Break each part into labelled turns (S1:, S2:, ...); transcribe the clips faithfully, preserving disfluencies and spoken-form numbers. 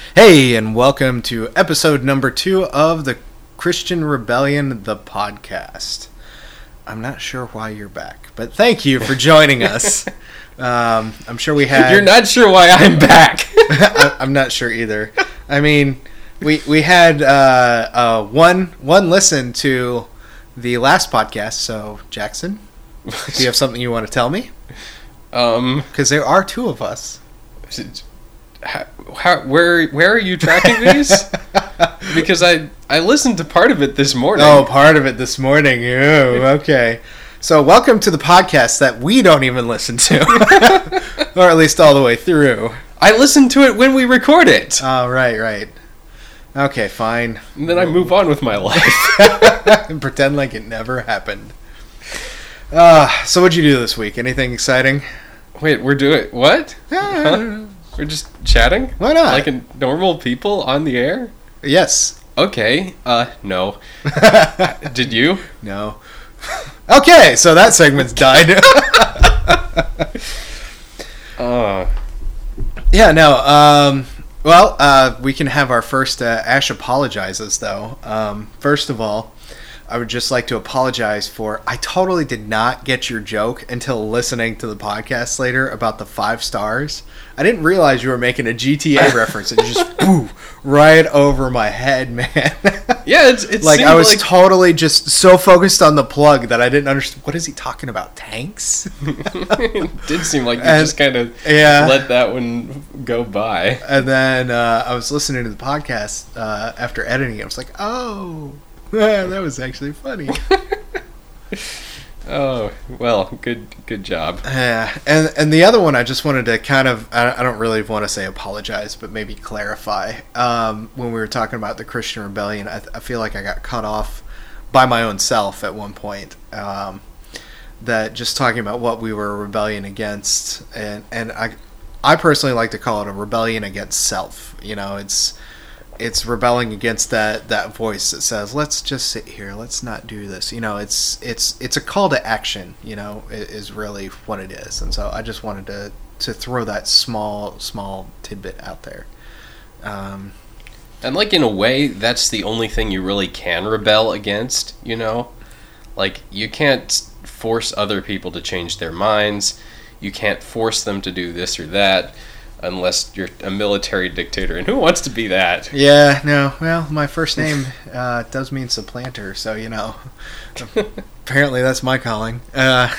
S1: Hey, and welcome to episode number two of the Christian Rebellion, the podcast. I'm not sure why you're back, but thank you for joining us. Um, I'm sure we had...
S2: You're not sure why I'm back.
S1: I, I'm not sure either. I mean, we we had uh, uh, one one listen to the last podcast, so Jackson, do you have something you want to tell me?
S2: Um,
S1: Because there are two of us.
S2: How, how, where where are you tracking these? Because I I listened to part of it this morning.
S1: Oh, part of it this morning. Ew, okay. So welcome to the podcast that we don't even listen to. Or at least all the way through.
S2: I listen to it when we record it.
S1: Oh, right, right. Okay, fine.
S2: And then I move on with my life.
S1: And pretend like it never happened. Uh, so what'd you do this week? Anything exciting?
S2: Wait, we're doing... What? Huh? We're just chatting?
S1: Why not?
S2: Like a normal people on the air?
S1: Yes.
S2: Okay. Uh, no. Did you?
S1: No. Okay, so that segment's died.
S2: uh,
S1: yeah, no. Um, well, uh, we can have our first uh, Ash apologizes, though. Um, first of all, I would just like to apologize for... I totally did not get your joke until listening to the podcast later about the five stars. I didn't realize you were making a G T A reference. It just boo, right over my head, man.
S2: Yeah, it's, it's
S1: like I was
S2: like...
S1: totally just so focused on the plug that I didn't understand. What is he talking about? Tanks?
S2: It did seem like you
S1: and,
S2: just kind of
S1: yeah.
S2: let that one go by.
S1: And then uh, I was listening to the podcast uh, after editing it. I was like, oh, that was actually funny.
S2: Oh, well, good good job.
S1: Yeah, and and the other one, I just wanted to kind of, I, I don't really want to say apologize, but maybe clarify. Um, when we were talking about the Christian Rebellion, I, I feel like I got cut off by my own self at one point. Um, that just talking about what we were a rebellion against, and and I, I personally like to call it a rebellion against self. You know, it's it's rebelling against that, that voice that says, let's just sit here, let's not do this. You know, it's it's it's a call to action, you know, is really what it is. And so I just wanted to, to throw that small, small tidbit out there. Um,
S2: and like in a way, that's the only thing you really can rebel against, you know? Like, you can't force other people to change their minds. You can't force them to do this or that. Unless you're a military dictator, and who wants to be that?
S1: Yeah, no. Well, my first name uh, does mean supplanter, so you know. Apparently, that's my calling. Uh,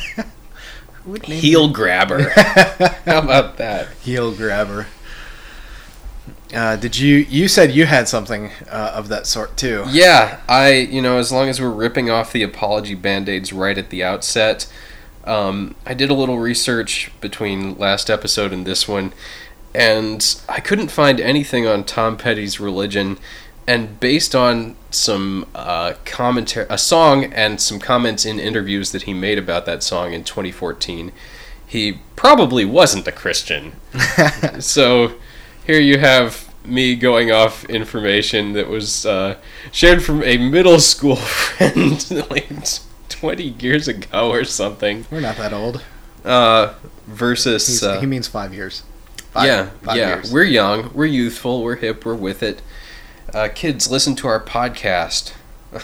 S2: Heel grabber. How about that?
S1: Heel grabber. Uh, did you? You said you had something uh, of that sort too.
S2: Yeah, I. You know, as long as we're ripping off the apology band-aids right at the outset. Um, I did a little research between last episode and this one, and I couldn't find anything on Tom Petty's religion, and based on some uh, commentary, a song and some comments in interviews that he made about that song in twenty fourteen, he probably wasn't a Christian. So here you have me going off information that was uh, shared from a middle school friend like twenty years ago or something.
S1: We're not that old.
S2: Uh, versus... Uh,
S1: he means five years. Five,
S2: yeah,
S1: five
S2: yeah.
S1: Years.
S2: We're young, we're youthful, we're hip, we're with it. Uh, kids, listen to our podcast.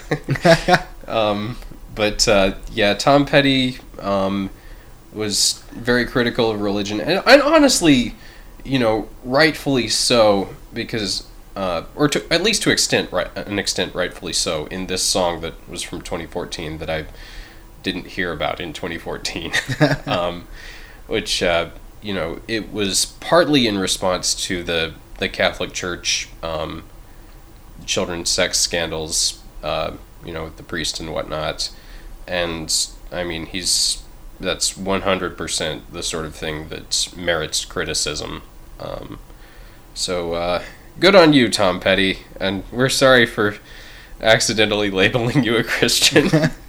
S2: um, but, uh, yeah, Tom Petty um, was very critical of religion. And, and honestly, you know, rightfully so, because... Uh, or to, at least to extent, right, an extent rightfully so, in this song that was from twenty fourteen that I didn't hear about in twenty fourteen. um, which, uh, you know, it was partly in response to the, the Catholic Church um, children's sex scandals, uh, you know, with the priest and whatnot. And, I mean, he's that's one hundred percent the sort of thing that merits criticism. Um, so, uh... good on you, Tom Petty, and we're sorry for accidentally labeling you a Christian.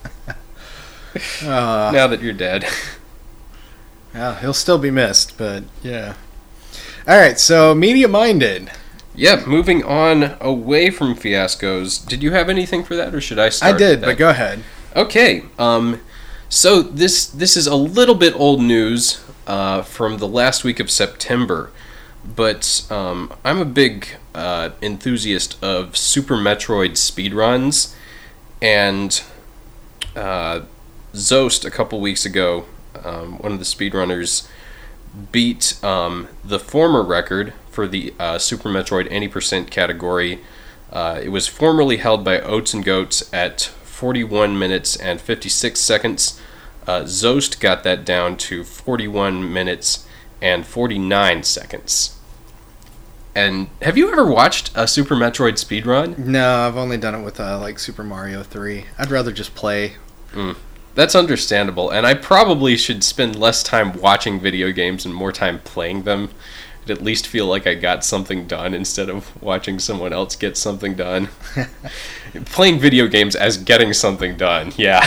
S2: uh, now that you're dead.
S1: Yeah, he'll still be missed, but yeah. Alright, so Media Minded.
S2: Yep, moving on away from fiascos. Did you have anything for that, or should I start?
S1: I did, but go ahead.
S2: Okay, um, so this this is a little bit old news uh, from the last week of September. but um, I'm a big uh, enthusiast of Super Metroid speedruns, and uh, Zost a couple weeks ago, um, one of the speedrunners, beat um, the former record for the uh, Super Metroid any percent category. Uh, it was formerly held by Oats and Goats at forty-one minutes and fifty-six seconds. Uh, Zost got that down to forty-one minutes and forty-nine seconds. And have you ever watched a Super Metroid speedrun?
S1: No, I've only done it with uh, like Super Mario three. I'd rather just play.
S2: Mm, that's understandable, and I probably should spend less time watching video games and more time playing them. I'd at least feel like I got something done instead of watching someone else get something done. Playing video games as getting something done, yeah.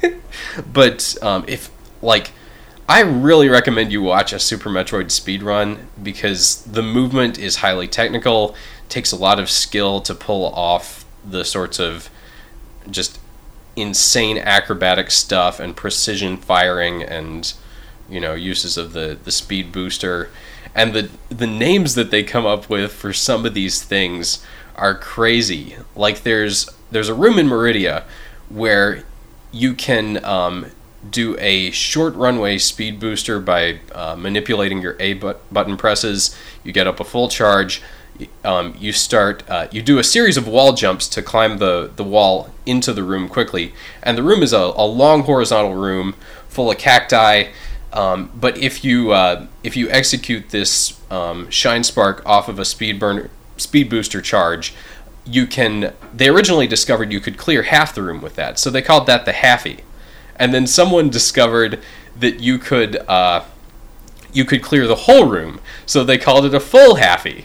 S2: But um, if, like, I really recommend you watch a Super Metroid speedrun because the movement is highly technical, takes a lot of skill to pull off the sorts of just insane acrobatic stuff and precision firing and, you know, uses of the, the speed booster. And the the names that they come up with for some of these things are crazy. Like there's there's a room in Meridia where you can um, do a short runway speed booster by uh, manipulating your A but- button presses. You get up a full charge. Um, you start. Uh, you do a series of wall jumps to climb the, the wall into the room quickly. And the room is a, a long horizontal room full of cacti. Um, but if you uh, if you execute this um, shine spark off of a speed burner speed booster charge, you can. They originally discovered you could clear half the room with that, so they called that the halfie. And then someone discovered that you could uh, you could clear the whole room, so they called it a full halfie.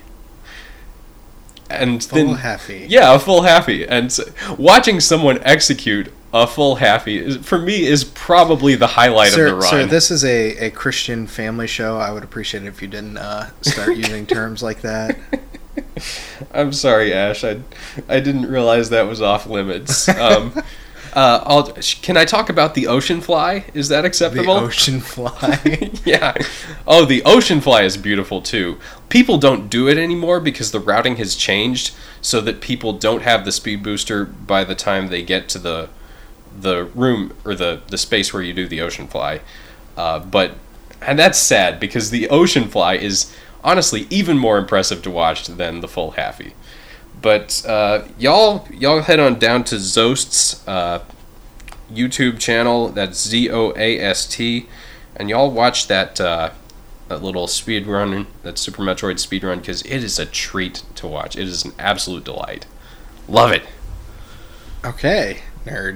S2: And
S1: full
S2: then,
S1: halfie.
S2: Yeah, a full halfie. And so, watching someone execute a full halfie is, for me is probably the highlight
S1: sir,
S2: of the run.
S1: Sir, this is a, a Christian family show. I would appreciate it if you didn't uh, start using terms like that.
S2: I'm sorry, Ash. I, I didn't realize that was off limits. Um, uh, I'll, can I talk about the ocean fly? Is that acceptable?
S1: The ocean fly?
S2: Yeah. Oh, the ocean fly is beautiful too. People don't do it anymore because the routing has changed so that people don't have the speed booster by the time they get to the the room or the, the space where you do the ocean fly. Uh, but and that's sad because the ocean fly is honestly even more impressive to watch than the full halfie. But uh, y'all y'all head on down to Zost's uh, YouTube channel. That's Z O A S T, and y'all watch that uh, that little speed run, that Super Metroid speed run, because it is a treat to watch. It is an absolute delight. Love it.
S1: Okay, nerd.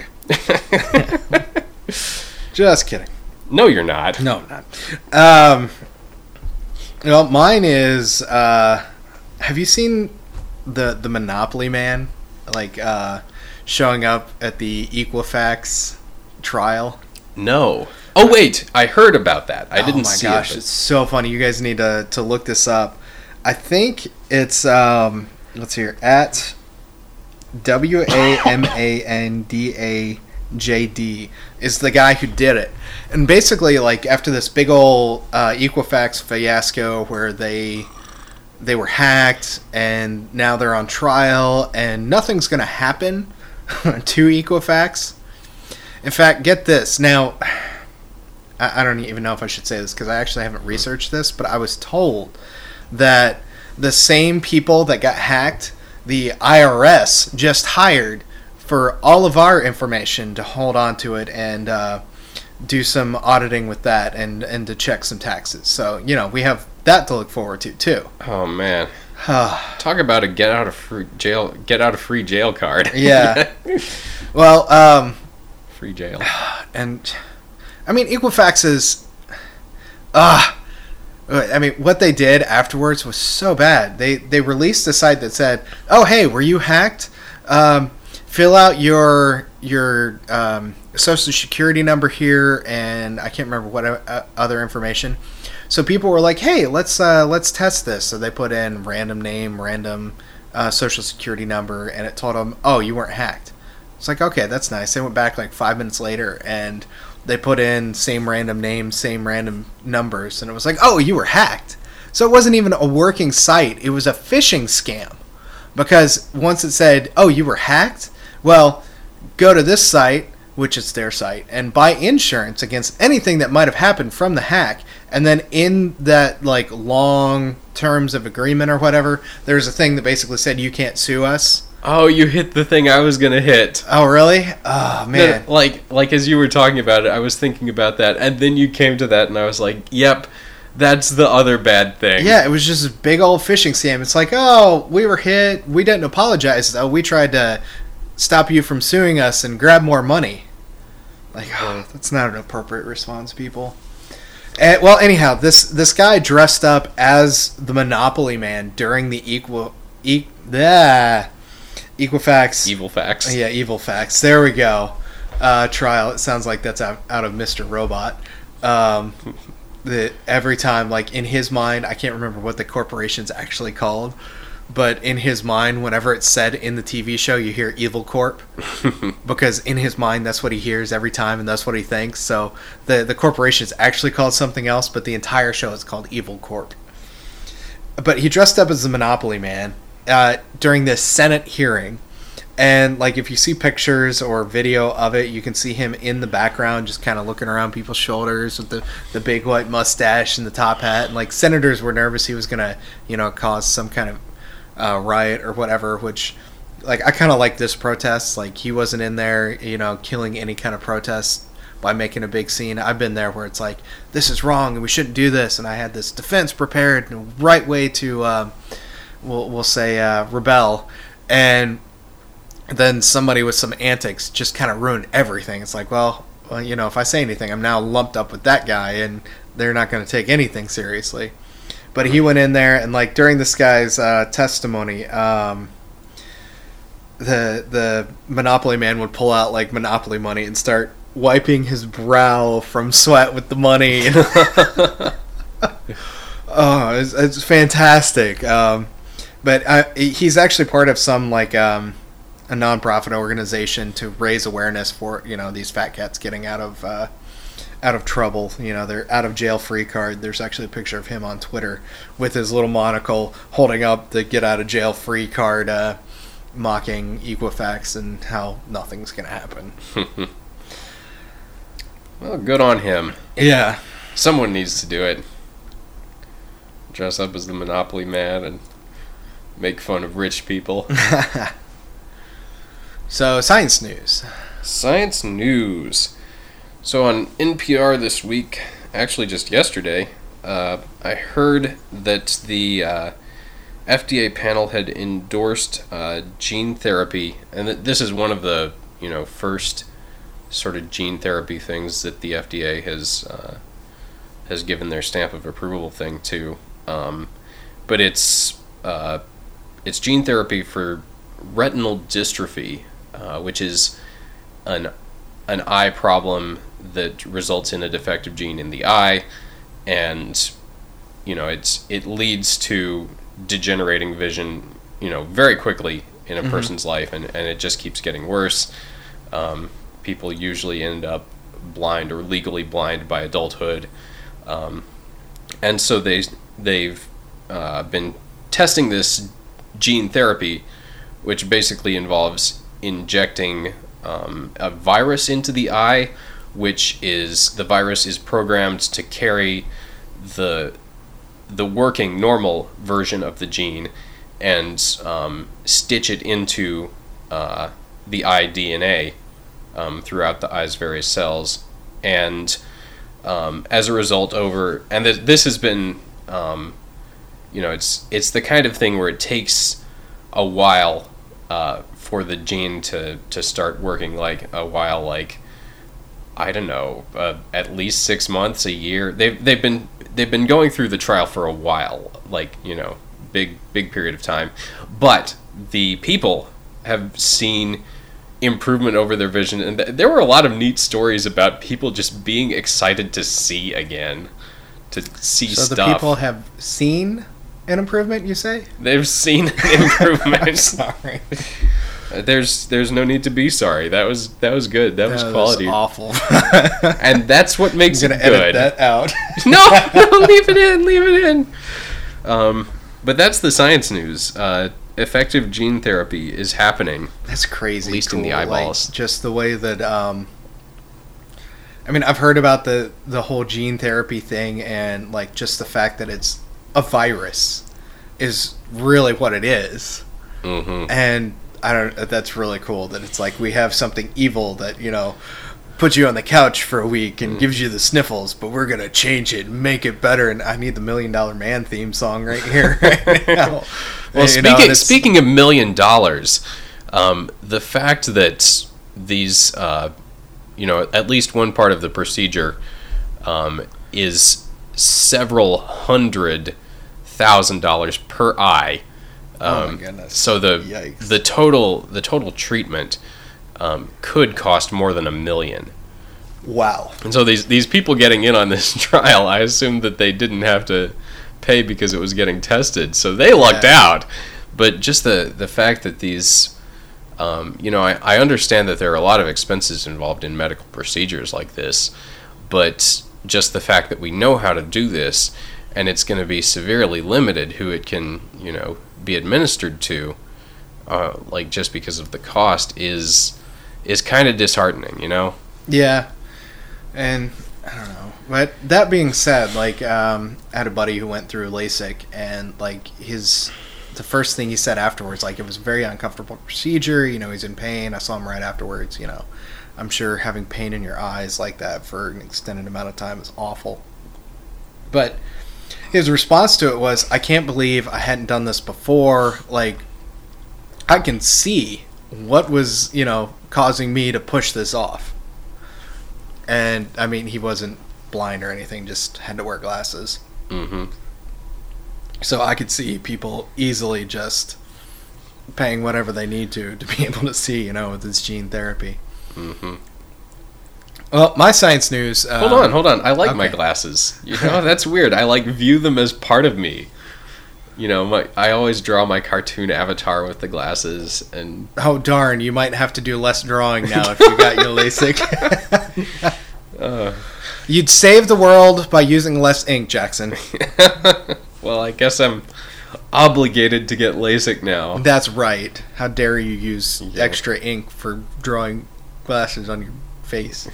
S1: Just kidding.
S2: No, you're not.
S1: No, I'm not. Um, well, mine is. Uh, have you seen the the Monopoly Man, like uh, showing up at the Equifax trial?
S2: No. Oh wait, I heard about that. I didn't see
S1: it. Oh my gosh,
S2: it,
S1: it's so funny. You guys need to to look this up. I think it's um, let's see here, at W A M A N D A J D is the guy who did it. And basically, like, after this big old uh, Equifax fiasco where they they were hacked and now they're on trial and nothing's going to happen to Equifax. In fact, get this. Now, I, I don't even know if I should say this because I actually haven't researched this, but I was told that the same people that got hacked, the I R S just hired for all of our information to hold on to it and uh, do some auditing with that and, and to check some taxes. So, you know, we have that to look forward to, too.
S2: Oh, man. Talk about a get out of free jail get out of free jail card.
S1: Yeah. Well, um...
S2: free jail.
S1: And, I mean, Equifax is... Uh, I mean, what they did afterwards was so bad. They, they released a site that said, oh, hey, were you hacked? Um... Fill out your your um, social security number here, and I can't remember what uh, other information. So people were like, "Hey, let's uh, let's test this." So they put in random name, random uh, social security number, and it told them, "Oh, you weren't hacked." It's like, okay, that's nice. They went back like five minutes later, and they put in same random name, same random numbers, and it was like, "Oh, you were hacked." So it wasn't even a working site. It was a phishing scam. Because once it said, oh, you were hacked? Well, go to this site, which is their site, and buy insurance against anything that might have happened from the hack. And then in that, like, long terms of agreement or whatever, there's a thing that basically said you can't sue us.
S2: Oh, you hit the thing I was gonna hit.
S1: Oh, really? Oh, man.
S2: No, like, like as you were talking about it, I was thinking about that, and then you came to that, and I was like, yep, that's the other bad thing.
S1: Yeah, it was just a big old phishing scam. It's like, oh, we were hit. We didn't apologize, though. We tried to stop you from suing us and grab more money. Like, oh, that's not an appropriate response, people. And, well, anyhow, this this guy dressed up as the Monopoly Man during the equal... E- ah, Equifax.
S2: Evil facts.
S1: Yeah, Evil Facts. There we go. Uh, trial. It sounds like that's out, out of Mister Robot. Um, the, every time, like, in his mind, I can't remember what the corporation's actually called, but in his mind, whenever it's said in the T V show, you hear Evil Corp, because in his mind, that's what he hears every time, and that's what he thinks. So the, the corporation is actually called something else, but the entire show is called Evil Corp. But he dressed up as the Monopoly Man uh, during this Senate hearing. And, like, if you see pictures or video of it, you can see him in the background just kind of looking around people's shoulders with the, the big white mustache and the top hat. And, like, senators were nervous he was going to, you know, cause some kind of uh, riot or whatever, which, like, I kind of like this protest. Like, he wasn't in there, you know, killing any kind of protest by making a big scene. I've been there where it's like, this is wrong and we shouldn't do this. And I had this defense prepared and the right way to, uh, we'll, we'll say, uh, rebel. And then somebody with some antics just kind of ruined everything. It's like, well, well, you know, if I say anything, I'm now lumped up with that guy, and they're not going to take anything seriously. But he went in there, and, like, during this guy's uh, testimony, um, the the Monopoly Man would pull out, like, Monopoly money and start wiping his brow from sweat with the money. Oh, it's, it's fantastic. Um, but uh, he's actually part of some, like, um, a non-profit organization to raise awareness for, you know, these fat cats getting out of uh, out of trouble. You know, their out of jail free card. There's actually a picture of him on Twitter with his little monocle holding up the get out of jail free card, uh, mocking Equifax and how nothing's gonna happen.
S2: Well, good on him.
S1: Yeah.
S2: Someone needs to do it. Dress up as the Monopoly Man and make fun of rich people.
S1: So, science news.
S2: Science news. So on N P R this week, actually just yesterday, uh, I heard that the uh, F D A panel had endorsed uh, gene therapy, and that this is one of the, you know, first sort of gene therapy things that the F D A has uh, has given their stamp of approval thing to. Um, but it's uh, it's gene therapy for retinal dystrophy, uh, which is an an eye problem that results in a defective gene in the eye, and you know it's it leads to degenerating vision, you know, very quickly in a mm-hmm. person's life, and, and it just keeps getting worse. Um, people usually end up blind or legally blind by adulthood, um, and so they they've uh, been testing this gene therapy, which basically involves injecting um, a virus into the eye, which is the virus is programmed to carry the the working normal version of the gene and um, stitch it into uh, the eye D N A um, throughout the eye's various cells, and um, as a result, over and th- this has been um, you know it's it's the kind of thing where it takes a while uh, for the gene to, to start working, like a while, like I don't know, uh, at least six months, a year. They've they've been they've been going through the trial for a while, like you know, big big period of time. But the people have seen improvement over their vision, and th- there were a lot of neat stories about people just being excited to see again, to see
S1: so
S2: stuff.
S1: So the people have seen an improvement, you say?
S2: They've seen an improvement.
S1: I'm sorry.
S2: There's there's no need to be sorry. That was that was good. That, that was quality.
S1: Was awful.
S2: And that's what makes
S1: I'm
S2: it
S1: gonna
S2: good.
S1: edit that out.
S2: no, no, leave it in. Leave it in. Um, but that's the science news. Uh, effective gene therapy is happening.
S1: That's crazy.
S2: At least
S1: cool.
S2: in the eyeballs.
S1: Like, just the way that. Um, I mean, I've heard about the the whole gene therapy thing, and like just the fact that it's a virus is really what it is.
S2: Mm-hmm.
S1: And I don't. That's really cool that it's like we have something evil that, you know, puts you on the couch for a week and mm. gives you the sniffles, but we're gonna change it and make it better. And I need the Million Dollar Man theme song right here, right now.
S2: Well, you speaking know, speaking of million dollars, um, the fact that these, uh, you know, at least one part of the procedure um, is several hundred thousand dollars per eye. Um,
S1: oh my goodness!
S2: So the
S1: Yikes.
S2: the total the total treatment um, could cost more than a million.
S1: Wow!
S2: And so these these people getting in on this trial, I assume that they didn't have to pay because it was getting tested, so they lucked yeah. out. But just the the fact that these, um, you know, I, I understand that there are a lot of expenses involved in medical procedures like this, but just the fact that we know how to do this, and it's going to be severely limited who it can, you know, be administered to, uh, like just because of the cost is is kind of disheartening, you know?
S1: Yeah, and I don't know. But that being said, like, um, I had a buddy who went through LASIK, and like his, the first thing he said afterwards, like it was a very uncomfortable procedure. You know, he's in pain. I saw him right afterwards. You know, I'm sure having pain in your eyes like that for an extended amount of time is awful. But his response to it was, I can't believe I hadn't done this before. Like, I can see what was, you know, causing me to push this off. And, I mean, he wasn't blind or anything, just had to wear glasses.
S2: Mm-hmm.
S1: So I could see people easily just paying whatever they need to to be able to see, you know, with this gene therapy.
S2: Mm-hmm.
S1: Well, my science news... Uh,
S2: hold on, hold on. I like okay. my glasses. You know, that's weird. I, like, view them as part of me. You know, my I always draw my cartoon avatar with the glasses, and...
S1: Oh, darn. You might have to do less drawing now if you got your LASIK.
S2: uh,
S1: You'd save the world by using less ink, Jackson.
S2: Well, I guess I'm obligated to get LASIK now.
S1: That's right. How dare you use
S2: yeah.
S1: extra ink for drawing glasses on your face.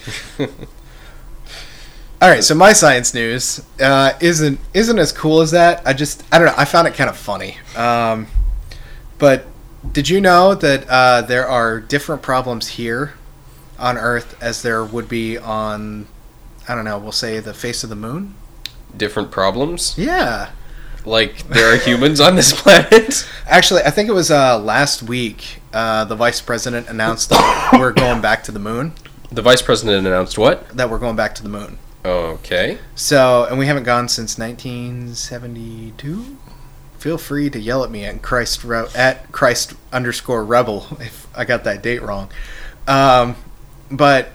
S1: All right, so my science news uh, isn't isn't as cool as that. I just I don't know. I found it kind of funny. Um, but did you know that uh, there are different problems here on Earth as there would be on, I don't know, we'll say the face of the moon?
S2: Different problems?
S1: Yeah.
S2: Like there are humans on this planet?
S1: Actually, I think it was uh, last week. Uh, the vice president announced that we're going back to the moon.
S2: The vice president announced what?
S1: That we're going back to the moon.
S2: Okay.
S1: So, and we haven't gone since nineteen seventy-two. Feel free to yell at me at Christ Re- at Christ underscore Rebel if I got that date wrong. Um, but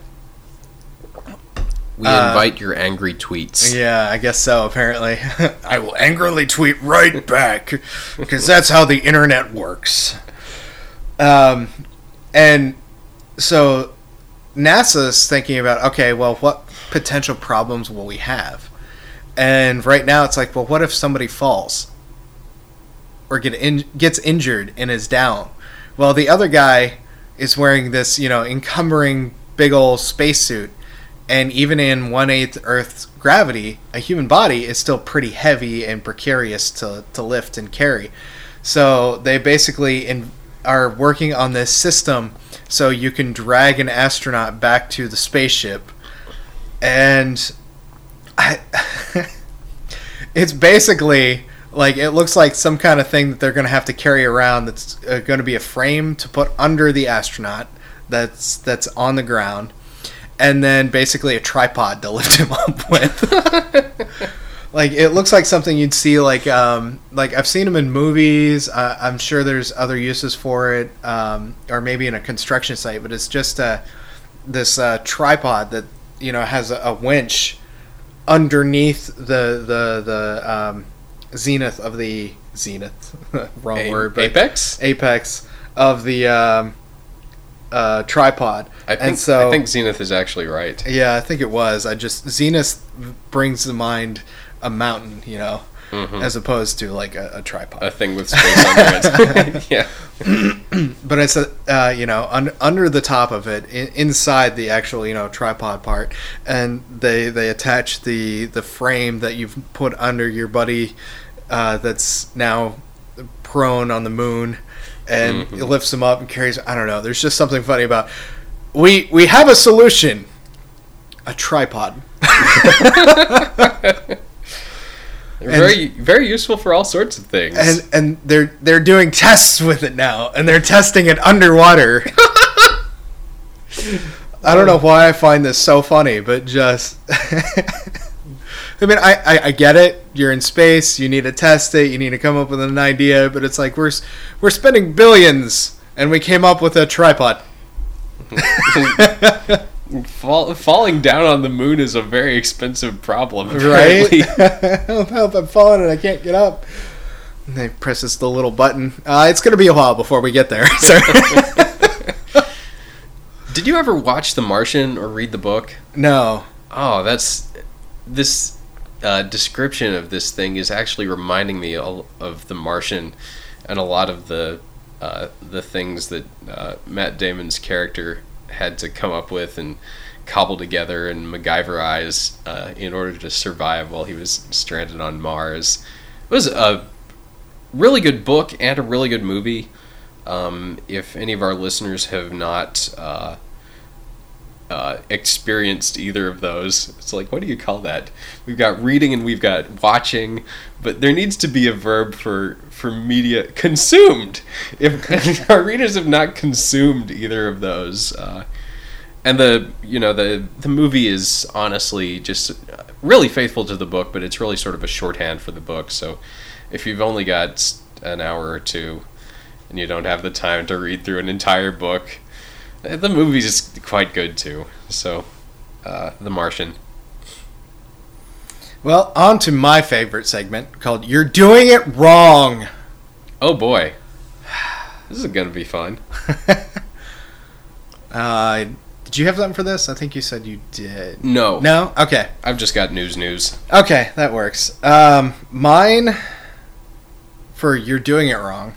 S2: we uh, invite your angry tweets.
S1: Yeah, I guess so. Apparently, I will angrily tweet right back because that's how the internet works. Um, and so. NASA's thinking about, okay, well, what potential problems will we have? And right now it's like, well, what if somebody falls or get in, gets injured and is down? Well, the other guy is wearing this, you know, encumbering big old spacesuit, and even in one-eighth Earth's gravity, a human body is still pretty heavy and precarious to, to lift and carry. So they basically in, are working on this system so you can drag an astronaut back to the spaceship. And I, it's basically like, it looks like some kind of thing that they're going to have to carry around that's uh, going to be a frame to put under the astronaut that's that's on the ground, and then basically a tripod to lift him up with. Like, it looks like something you'd see, like, um, like I've seen them in movies. Uh, I'm sure there's other uses for it, um, or maybe in a construction site. But it's just uh, this uh, tripod that, you know, has a, a winch underneath the the the um, zenith of the zenith, wrong a- word, but
S2: apex
S1: apex of the um, uh, tripod.
S2: I think
S1: and so,
S2: I think zenith is actually right.
S1: Yeah, I think it was. I just zenith brings to mind a mountain, you know.
S2: mm-hmm.
S1: as opposed to like a, a tripod.
S2: A thing with space under it. Yeah.
S1: But it's a uh, you know un- under the top of it, in- inside the actual you know tripod part, and they they attach the the frame that you've put under your buddy uh, that's now prone on the moon, and
S2: mm-hmm.
S1: it lifts him up and carries. I don't know. There's just something funny about we we have a solution, a tripod.
S2: They're very very useful for all sorts of things.
S1: And and they're they're doing tests with it now, and they're testing it underwater. I don't know why I find this so funny, but just I mean, I, I, I get it. You're in space. You need to test it. You need to come up with an idea. But it's like we're we're spending billions, and we came up with a tripod.
S2: Fall, falling down on the moon is a very expensive problem,
S1: apparently. Right? Help, help, I'm falling and I can't get up. And they press this the little button. Uh, it's going to be a while before we get there. So.
S2: Did you ever watch The Martian or read the book?
S1: No.
S2: Oh, that's... This uh, description of this thing is actually reminding me of The Martian and a lot of the, uh, the things that uh, Matt Damon's character had to come up with and cobble together and MacGyverize uh, in order to survive while he was stranded on Mars. It was a really good book and a really good movie. Um, if any of our listeners have not uh, uh, experienced either of those, it's like, what do you call that? We've got reading and we've got watching, but there needs to be a verb for, for media. Consumed! If, if our readers have not consumed either of those, uh, and the, you know, the, the movie is honestly just really faithful to the book, but it's really sort of a shorthand for the book, so if you've only got an hour or two and you don't have the time to read through an entire book, the movie's quite good too. So, uh, The Martian.
S1: Well, on to my favorite segment called You're Doing It Wrong.
S2: Oh boy. This is going to be fun.
S1: uh, did you have something for this? I think you said you did.
S2: No.
S1: No? Okay.
S2: I've just got news news.
S1: Okay, that works. Um, mine, for You're Doing It Wrong,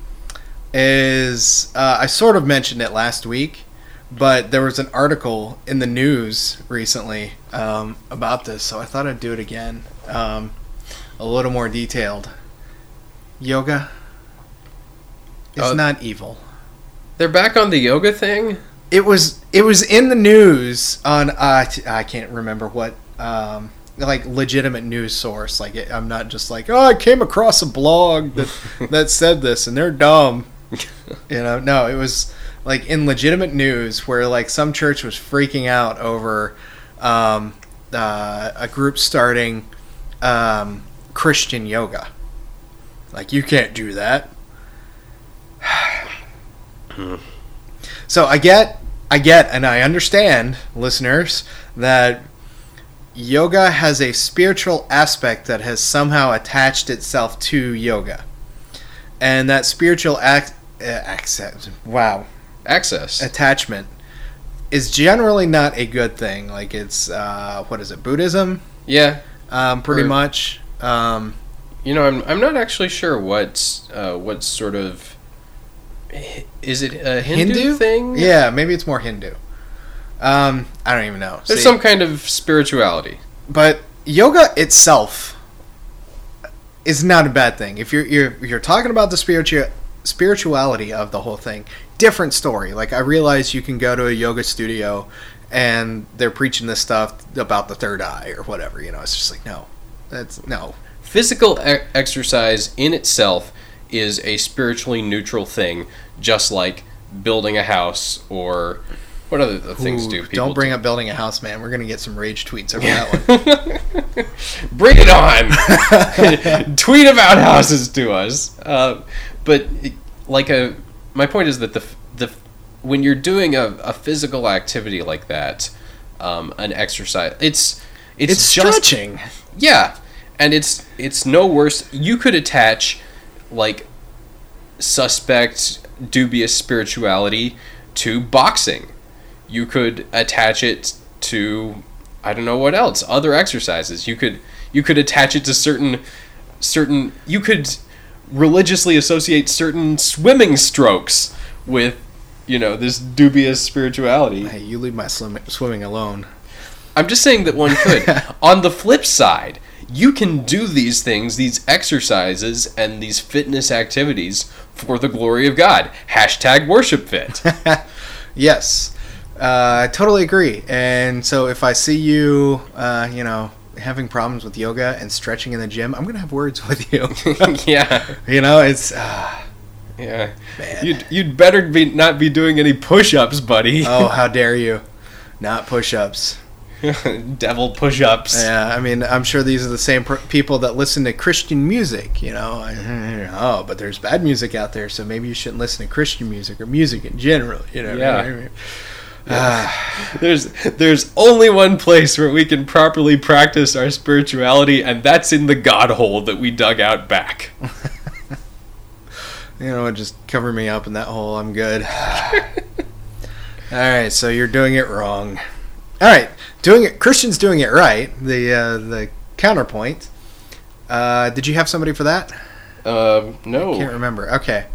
S1: is, uh, I sort of mentioned it last week, but there was an article in the news recently um, about this, so I thought I'd do it again. Um, a little more detailed. Yoga is
S2: uh,
S1: not evil.
S2: They're back on the yoga thing?
S1: It was it was in the news on, uh, I can't remember what, um, like legitimate news source. Like it, I'm not just like, oh, I came across a blog that, that said this and they're dumb. You know, no, it was like in legitimate news where like some church was freaking out over um, uh, a group starting um, Christian yoga. Like, you can't do that. So I get, I get, and I understand, listeners, that yoga has a spiritual aspect that has somehow attached itself to yoga. And that spiritual ac- uh, access, wow.
S2: Access.
S1: Attachment is generally not a good thing. Like, it's, uh, what is it, Buddhism?
S2: Yeah.
S1: Um, pretty
S2: or,
S1: much. Um,
S2: you know, I'm I'm not actually sure what, uh, what sort of... Is it a Hindu,
S1: Hindu
S2: thing?
S1: Yeah, maybe it's more Hindu. Um, I don't even know.
S2: There's
S1: See,
S2: some kind of spirituality.
S1: But yoga itself is not a bad thing. If you're you're you're talking about the spiritual spirituality of the whole thing, different story. Like, I realize you can go to a yoga studio and they're preaching this stuff about the third eye or whatever. You know, it's just like, no, that's no.
S2: Physical e- exercise in itself is a spiritually neutral thing, just like building a house or what other things
S1: Ooh,
S2: do people
S1: don't bring
S2: do?
S1: up building a house, man. We're going to get some rage tweets over that one.
S2: Bring it on! Tweet about houses to us. Uh, but like a, my point is that the the when you're doing a, a physical activity like that, um, an exercise, it's it's,
S1: It's
S2: just,
S1: stretching.
S2: Yeah, and it's it's no worse. You could attach like suspect dubious spirituality to boxing. You could attach it to, I don't know what else, other exercises. You could you could attach it to certain certain you could religiously associate certain swimming strokes with, you know, this dubious spirituality.
S1: Hey, you leave my swim- swimming alone.
S2: I'm just saying that one could. On the flip side, you can do these things, these exercises, and these fitness activities for the glory of God. Hashtag worship fit.
S1: Yes, uh, I totally agree. And so if I see you, uh, you know, having problems with yoga and stretching in the gym, I'm gonna have words with you.
S2: Yeah,
S1: you know, it's uh,
S2: yeah.
S1: man.
S2: You'd you'd better be not be doing any push-ups, buddy.
S1: Oh, how dare you! Not push-ups.
S2: Devil push-ups.
S1: Yeah, I mean, I'm sure these are the same pr- people that listen to Christian music, you know. Oh, but there's bad music out there, so maybe you shouldn't listen to Christian music or music in general, you know.
S2: Yeah.
S1: I mean?
S2: Yeah. there's there's only one place where we can properly practice our spirituality, and that's in the God hole that we dug out back.
S1: You know, just cover me up in that hole. I'm good. All right, so you're doing it wrong. All right, doing it. Christian's doing it right. The uh, the counterpoint. Uh, did you have somebody for that?
S2: Uh, no.
S1: I can't remember. Okay,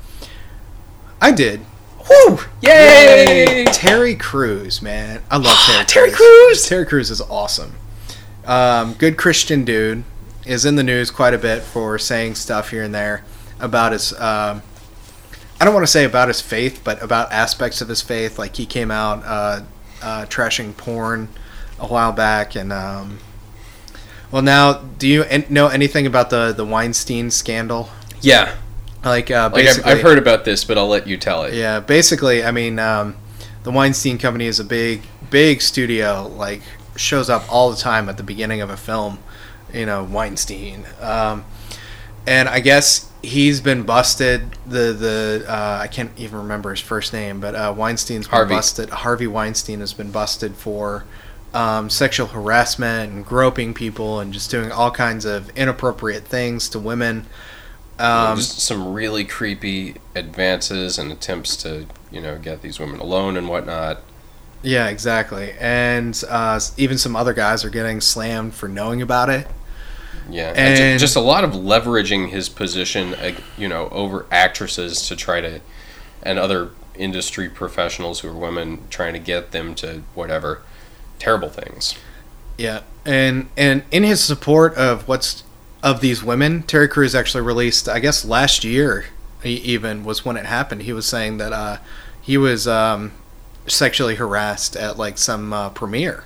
S1: I did.
S2: Woo! Yay!
S1: Terry Crews, man, I love Terry.
S2: Terry
S1: Crews.
S2: Crews.
S1: Terry Crews is awesome. Um, good Christian dude. Is in the news quite a bit for saying stuff here and there about his. Um, I don't want to say about his faith, but about aspects of his faith. Like he came out. Uh, Uh, trashing porn a while back, and um, well, now, do you en- know anything about the the Weinstein scandal?
S2: Yeah,
S1: Like, uh,
S2: like
S1: basically,
S2: I've, I've heard about this, but I'll let you tell it.
S1: Yeah, basically, I mean, um, the Weinstein Company is a big, big studio. Like, shows up all the time at the beginning of a film. You know, Weinstein, um, and I guess he's been busted. The the uh, I can't even remember his first name, but uh, Weinstein's been
S2: Harvey.
S1: busted. Harvey Weinstein has been busted for um, sexual harassment and groping people and just doing all kinds of inappropriate things to women. Um,
S2: Just some really creepy advances and attempts to, you know, get these women alone and whatnot.
S1: yeah, exactly. And uh, even some other guys are getting slammed for knowing about it.
S2: Yeah, and ju-
S1: And-
S2: just a lot of leveraging his position, uh, you know, over actresses to try to, and other industry professionals who are women, trying to get them to whatever terrible things.
S1: Yeah, and and in his support of what's of these women, Terry Crews actually released, I guess last year, he even was when it happened. He was saying that uh, he was um, sexually harassed at like some uh, premiere.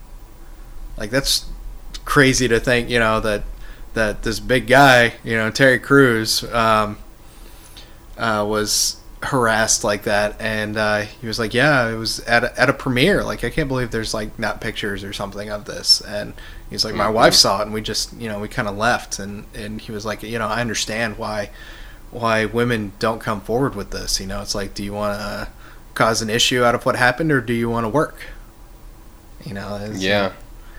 S1: Like that's crazy to think, you know, that that this big guy, you know, Terry Crews, um, uh, was harassed like that, and uh, he was like, yeah, it was at a, at a premiere. Like, I can't believe there's like not pictures or something of this. And he's like, my
S2: Mhm.
S1: wife saw it, and we just, you know, we kind of left. And and he was like, you know, I understand why why women don't come forward with this. You know, it's like, do you want to cause an issue out of what happened, or do you want to work? You know, it's,
S2: Yeah.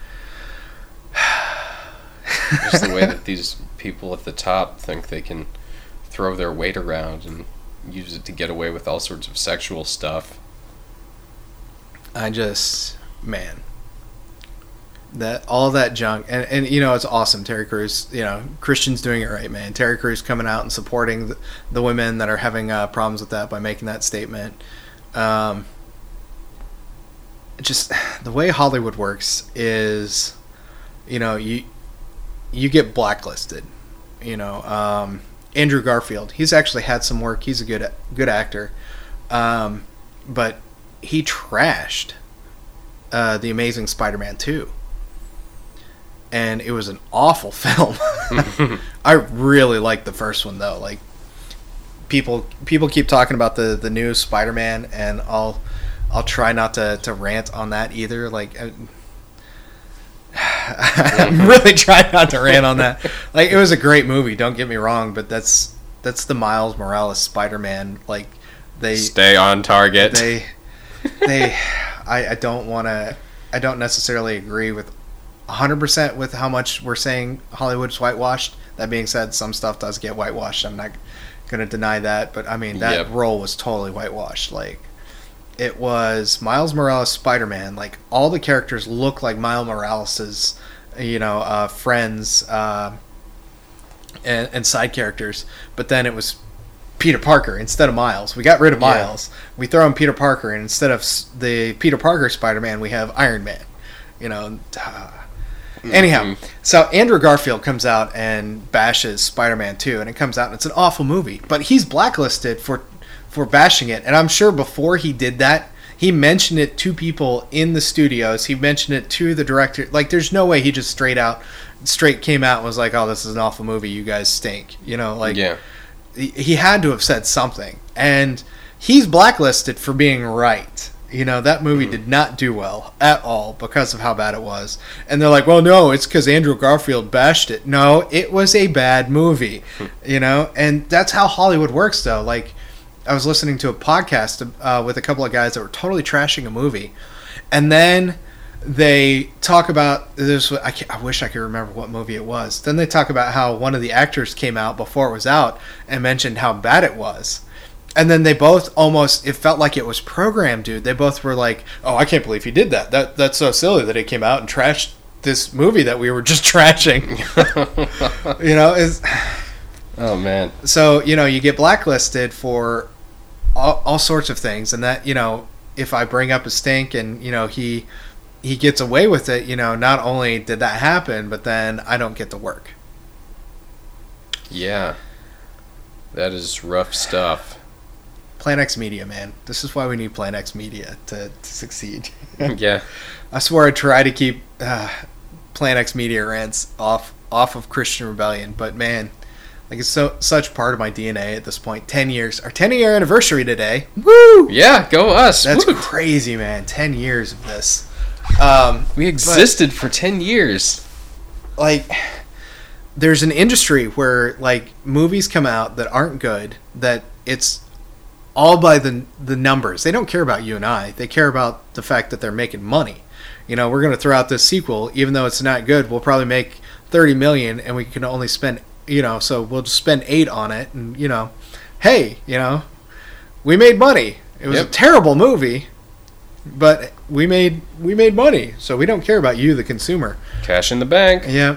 S2: Just the way that these people at the top think they can throw their weight around and use it to get away with all sorts of sexual stuff.
S1: I just, man, that all that junk, and and you know, it's awesome. Terry Crews, you know, Christian's doing it right, man. Terry Crews coming out and supporting the, the women that are having uh, problems with that by making that statement. Um, just the way Hollywood works is, you know, you you get blacklisted. You know, um, Andrew Garfield, he's actually had some work. He's a good good actor, um, but he trashed uh, The Amazing Spider-Man two. And it was an awful film. I really liked the first one, though. Like, people people keep talking about the, the new Spider-Man, and I'll I'll try not to, to rant on that either. Like, I, I'm really trying not to rant on that. Like, it was a great movie, don't get me wrong, but that's that's the Miles Morales Spider-Man. Like, they
S2: Stay on target.
S1: they they I, I don't want to I don't necessarily agree with one hundred percent with how much we're saying Hollywood's whitewashed. That being said, some stuff does get whitewashed. I'm not going to deny that, but I mean, that
S2: Yep.
S1: role was totally whitewashed. Like, it was Miles Morales Spider-Man. Like, all the characters look like Miles Morales's, you know, uh, friends, uh, and, and side characters, but then it was Peter Parker instead of Miles. We got rid of Miles. Yeah. We throw in Peter Parker, and instead of the Peter Parker Spider-Man, we have Iron Man. You know. Uh, anyhow, mm-hmm. so Andrew Garfield comes out and bashes Spider-Man two, and it comes out and it's an awful movie. But he's blacklisted for for bashing it, and I'm sure before he did that, he mentioned it to people in the studios. He mentioned it to the director. Like, there's no way he just straight out, straight came out and was like, "Oh, this is an awful movie. You guys stink." You know, like.
S2: Yeah.
S1: He had to have said something, and he's blacklisted for being right. You know, that movie mm. did not do well at all because of how bad it was. And they're like, well, no, it's because Andrew Garfield bashed it. No, it was a bad movie, you know, and that's how Hollywood works, though. Like, I was listening to a podcast uh, with a couple of guys that were totally trashing a movie, and then they talk about this. I, can't, I wish I could remember what movie it was. Then they talk about how one of the actors came out before it was out and mentioned how bad it was. And then they both almost, it felt like it was programmed, dude. They both were like, "Oh, I can't believe he did that. That that's so silly that he came out and trashed this movie that we were just trashing." You know, is
S2: oh man.
S1: So, you know, you get blacklisted for all, all sorts of things, and that, you know, if I bring up a stink and, you know, he he gets away with it, you know, not only did that happen, but then I don't get to work.
S2: Yeah. That is rough stuff.
S1: Plan X Media, man. This is why we need Plan X Media to, to succeed.
S2: Yeah.
S1: I swear I try to keep uh, Plan X Media rants off off of Christian Rebellion, but man, like, it's so such part of my D N A at this point. Ten years. Our ten-year anniversary today. Woo!
S2: Yeah, go us.
S1: That's
S2: Woo.
S1: Crazy, man. Ten years of this. Um,
S2: we existed for ten years.
S1: Like, there's an industry where, like, movies come out that aren't good, that it's all by the the numbers. They don't care about you and I. They care about the fact that they're making money. You know, we're going to throw out this sequel, even though it's not good. We'll probably make thirty million dollars, and we can only spend, you know, so we'll just spend eight on it, and, you know, hey, you know, we made money. It was yep. a terrible movie, but we made we made money, so we don't care about you, the consumer.
S2: Cash in the bank.
S1: Yeah.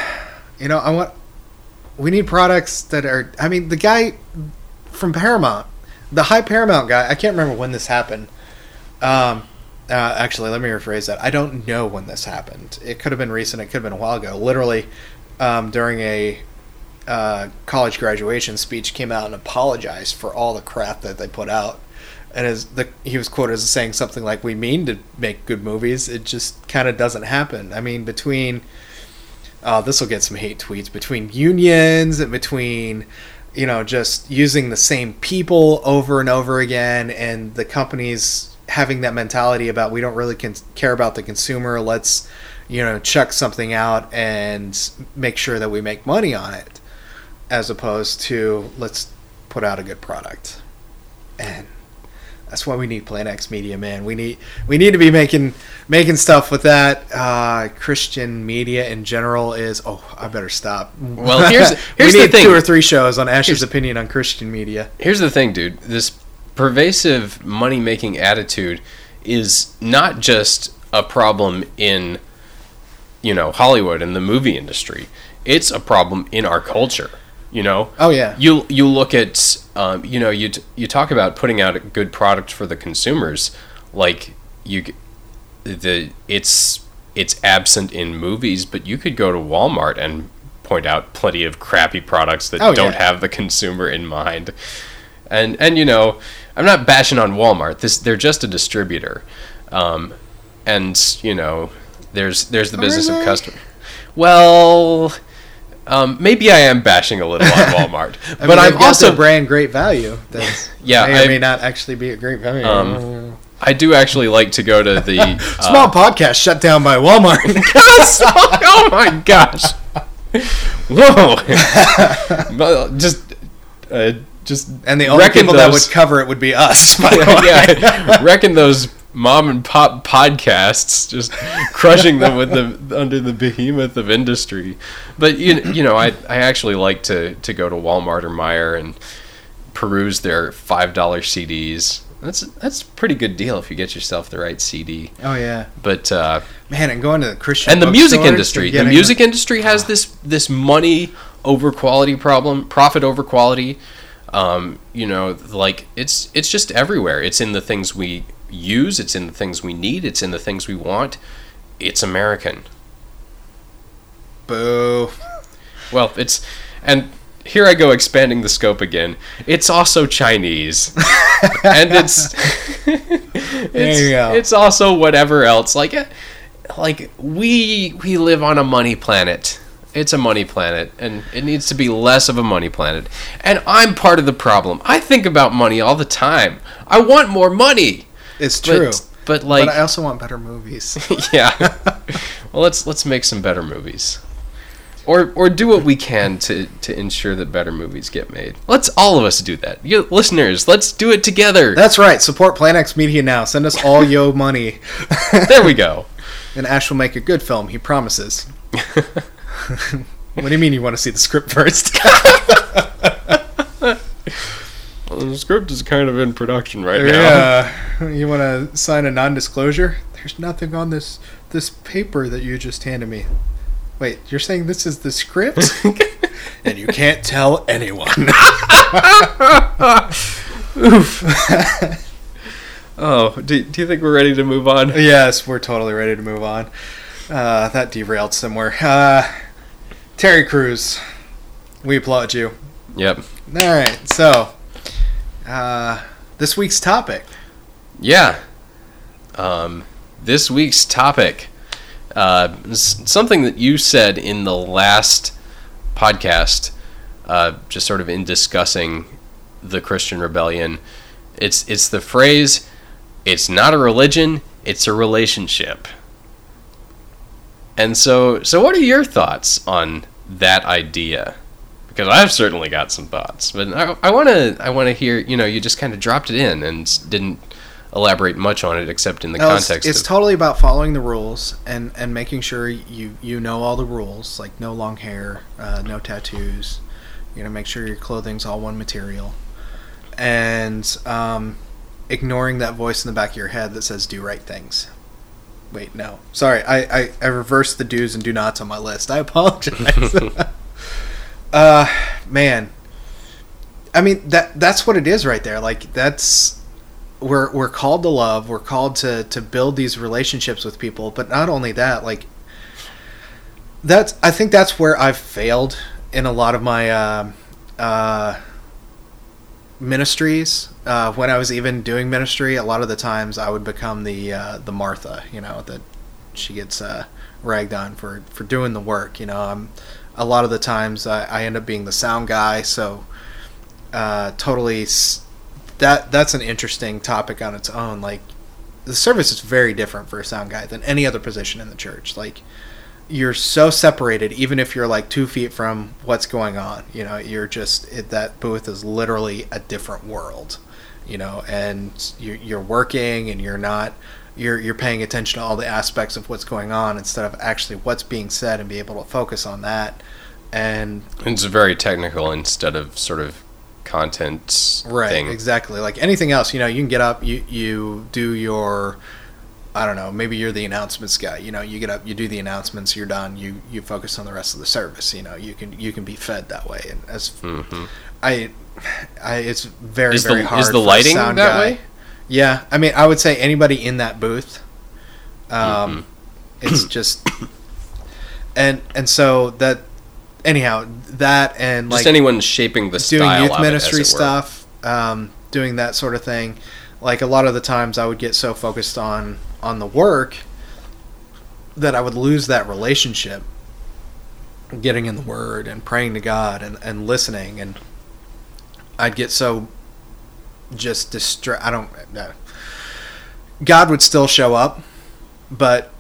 S1: You know, I want. We need products that are. I mean, the guy from Paramount, the high Paramount guy. I can't remember when this happened. Um, uh, actually, let me rephrase that. I don't know when this happened. It could have been recent. It could have been a while ago. Literally, um, during a uh, college graduation speech, came out and apologized for all the crap that they put out. And as the he was quoted as saying something like, "We mean to make good movies. It just kind of doesn't happen." I mean, between uh, this will get some hate tweets, between unions and between, you know, just using the same people over and over again, and the companies having that mentality about, we don't really con- care about the consumer. Let's, you know, chuck something out and make sure that we make money on it, as opposed to let's put out a good product. And that's why we need Plan X Media, man. We need we need to be making making stuff with that. Uh, Christian media in general is. Oh, I better stop.
S2: Well, here's here's
S1: we
S2: the
S1: need
S2: thing.
S1: two or three shows on Ash's
S2: here's,
S1: opinion on Christian media.
S2: Here's the thing, dude. This pervasive money making attitude is not just a problem in, you know, Hollywood and the movie industry. It's a problem in our culture. You know.
S1: Oh yeah.
S2: You you look at um, you know you t- you talk about putting out a good product for the consumers, like you the it's it's absent in movies, but you could go to Walmart and point out plenty of crappy products that
S1: oh,
S2: don't
S1: yeah.
S2: have the consumer in mind. And and you know, I'm not bashing on Walmart. This they're just a distributor, um, and you know, there's there's the
S1: Are
S2: business
S1: they?
S2: of customer. Well. Um, maybe I am bashing a little on Walmart,
S1: I
S2: but
S1: mean,
S2: I'm
S1: got
S2: also
S1: their brand Great Value. That
S2: yeah,
S1: may or
S2: I,
S1: may not actually be a great value.
S2: Um, I do actually like to go to the uh,
S1: small podcast shut down by Walmart.
S2: Oh my gosh! Whoa! just, uh, just
S1: and the only people those, that would cover it would be us. By the way.
S2: Yeah, reckon those mom and pop podcasts, just crushing them with the under the behemoth of industry. But you you know, I, I actually like to, to go to Walmart or Meijer and peruse their five dollar C Ds. That's that's a pretty good deal if you get yourself the right C D.
S1: Oh yeah.
S2: But uh,
S1: man, and going to the Christian
S2: and the music industry, the music industry has this this money over quality problem, profit over quality. Um, you know, like it's it's just everywhere. It's in the things we use. It's in the things we need. It's in the things we want. It's American.
S1: Boo.
S2: Well, it's and here I go expanding the scope again. It's also Chinese, and it's it's
S1: There you go.
S2: it's also whatever else. Like like we we live on a money planet. It's a money planet, and it needs to be less of a money planet. And I'm part of the problem. I think about money all the time. I want more money.
S1: It's true.
S2: But, but like,
S1: but I also want better movies.
S2: yeah. Well, let's let's make some better movies, or or do what we can to to ensure that better movies get made. Let's all of us do that. You listeners, let's do it together.
S1: That's right. Support Plan X Media now. Send us all yo money.
S2: There we go.
S1: And Ash will make a good film. He promises. What do you mean you want to see the script first?
S2: Well, the script is kind of in production right now.
S1: Yeah. You want to sign a non-disclosure? There's nothing on this this paper that you just handed me. Wait, you're saying this is the script? And you can't tell anyone.
S2: Oof. Oh, do, do you think we're ready to move on?
S1: Yes, we're totally ready to move on. Uh, that derailed somewhere. Uh, Terry Crews, we applaud you.
S2: Yep.
S1: All right, so uh, this week's topic.
S2: Yeah. Um, this week's topic, uh, is something that you said in the last podcast, uh, just sort of in discussing the Christian Rebellion. It's it's the phrase, it's not a religion, it's a relationship. And so, so what are your thoughts on that idea? Because I've certainly got some thoughts, but I want to I want to hear. You know, you just kind of dropped it in and didn't elaborate much on it, except in the
S1: No,
S2: context.
S1: It's, it's
S2: of,
S1: totally about following the rules and, and making sure you, you know all the rules, like no long hair, uh, no tattoos. You know, make sure your clothing's all one material, and um, ignoring that voice in the back of your head that says "do right things." Wait, no. Sorry, I, I, I reversed the do's and do nots on my list. I apologize. uh, man. I mean, that that's what it is right there. Like, that's... We're we're called to love. We're called to, to build these relationships with people. But not only that, like... that's I think that's where I've failed in a lot of my uh, uh, ministries. Uh, when I was even doing ministry, a lot of the times I would become the uh, the Martha, you know, that she gets uh, ragged on for, for doing the work. You know, I'm a lot of the times I, I end up being the sound guy. So uh, totally, s- that that's an interesting topic on its own. Like, the service is very different for a sound guy than any other position in the church. Like, you're so separated, even if you're like two feet from what's going on. You know, you're just it, that booth is literally a different world. You know, and you're, you're working, and you're not you're you're paying attention to all the aspects of what's going on instead of actually what's being said and be able to focus on that. And
S2: it's very technical instead of sort of content
S1: right,
S2: thing.
S1: Exactly. Like anything else, you know, you can get up, you you do your. I don't know, maybe you're the announcements guy. You know, you get up, you do the announcements, you're done, you, you focus on the rest of the service. You know, you can you can be fed that way. And as
S2: Mm-hmm.
S1: I, I it's very,
S2: Is
S1: very
S2: the
S1: hard
S2: is the
S1: for a
S2: lighting
S1: sound
S2: that
S1: guy.
S2: way?
S1: Yeah, I mean, I would say anybody in that booth, um,
S2: Mm-hmm.
S1: it's just, and and so that, anyhow, that and
S2: Just
S1: like
S2: anyone shaping the
S1: doing
S2: style
S1: youth
S2: of
S1: ministry
S2: it, as it were.
S1: stuff, um, doing that sort of thing. Like, a lot of the times I would get so focused on, on the work that I would lose that relationship, getting in the Word and praying to God and, and listening, and I'd get so just distracted. I don't... Uh, God would still show up, but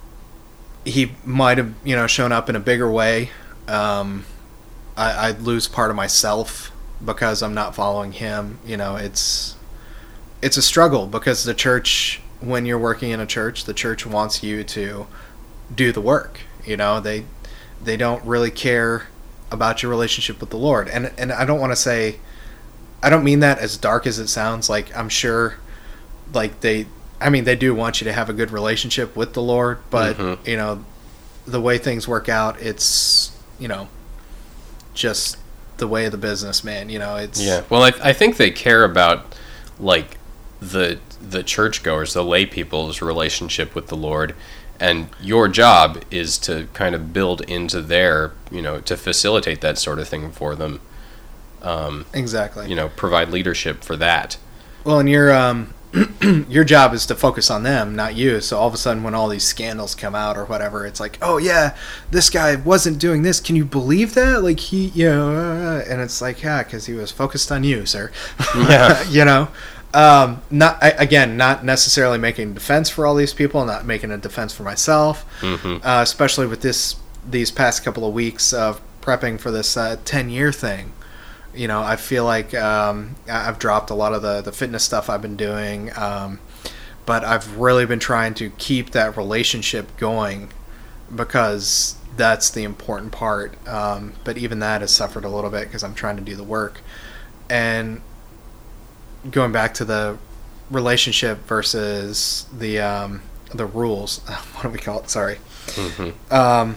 S1: he might have, you know, shown up in a bigger way. Um, I, I'd lose part of myself because I'm not following him. You know, it's... It's a struggle because the church, when you're working in a church, the church wants you to do the work. You know, they they don't really care about your relationship with the Lord. And and I don't want to say, I don't mean that as dark as it sounds. Like, I'm sure, like, they, I mean, they do want you to have a good relationship with the Lord, but,
S2: Mm-hmm.
S1: you know, the way things work out, it's, you know, just the way of the business, man. You know, it's
S2: yeah. Well, I I think they care about like the the churchgoers, the lay people's relationship with the Lord, and your job is to kind of build into their, you know, to facilitate that sort of thing for them. Um,
S1: exactly.
S2: You know, provide leadership for that.
S1: Well, and your um, your job is to focus on them, not you. So all of a sudden, when all these scandals come out or whatever, it's like, oh yeah, this guy wasn't doing this. Can you believe that? Like he, you know, uh, and it's like, yeah, because he was focused on you, sir.
S2: Yeah.
S1: You know, um, not I, again, not necessarily making defense for all these people, not making a defense for myself,
S2: Mm-hmm.
S1: uh, especially with this these past couple of weeks of prepping for this uh, ten year thing. You know, I feel like um, I've dropped a lot of the, the fitness stuff I've been doing, um, but I've really been trying to keep that relationship going because that's the important part. Um, but even that has suffered a little bit because I'm trying to do the work. And going back to the relationship versus the um, the rules, what do we call it? Sorry.
S2: Mm-hmm.
S1: Um,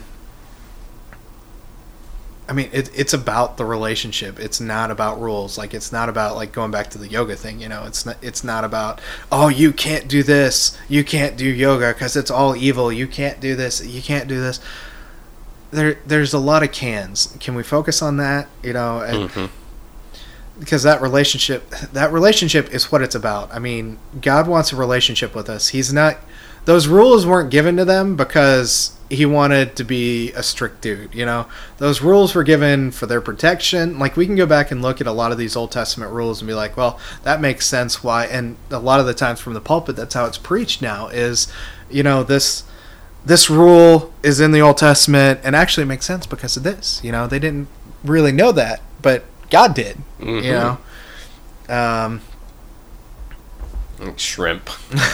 S1: I mean, it, it's about the relationship. It's not about rules. Like, it's not about, like, going back to the yoga thing, you know. It's not, it's not about, oh, you can't do this. You can't do yoga because it's all evil. You can't do this. You can't do this. There, There's a lot of cans. Can we focus on that, you know? And,
S2: Mm-hmm.
S1: because that relationship, that relationship is what it's about. I mean, God wants a relationship with us. He's not, those rules weren't given to them because he wanted to be a strict dude, you know. Those rules were given for their protection. Like, we can go back and look at a lot of these Old Testament rules and be like, well, that makes sense why. And a lot of the times from the pulpit, that's how it's preached now is, you know, this this rule is in the Old Testament and actually makes sense because of this. You know, they didn't really know that, but God did.
S2: Mm-hmm.
S1: You know, um,
S2: Like shrimp.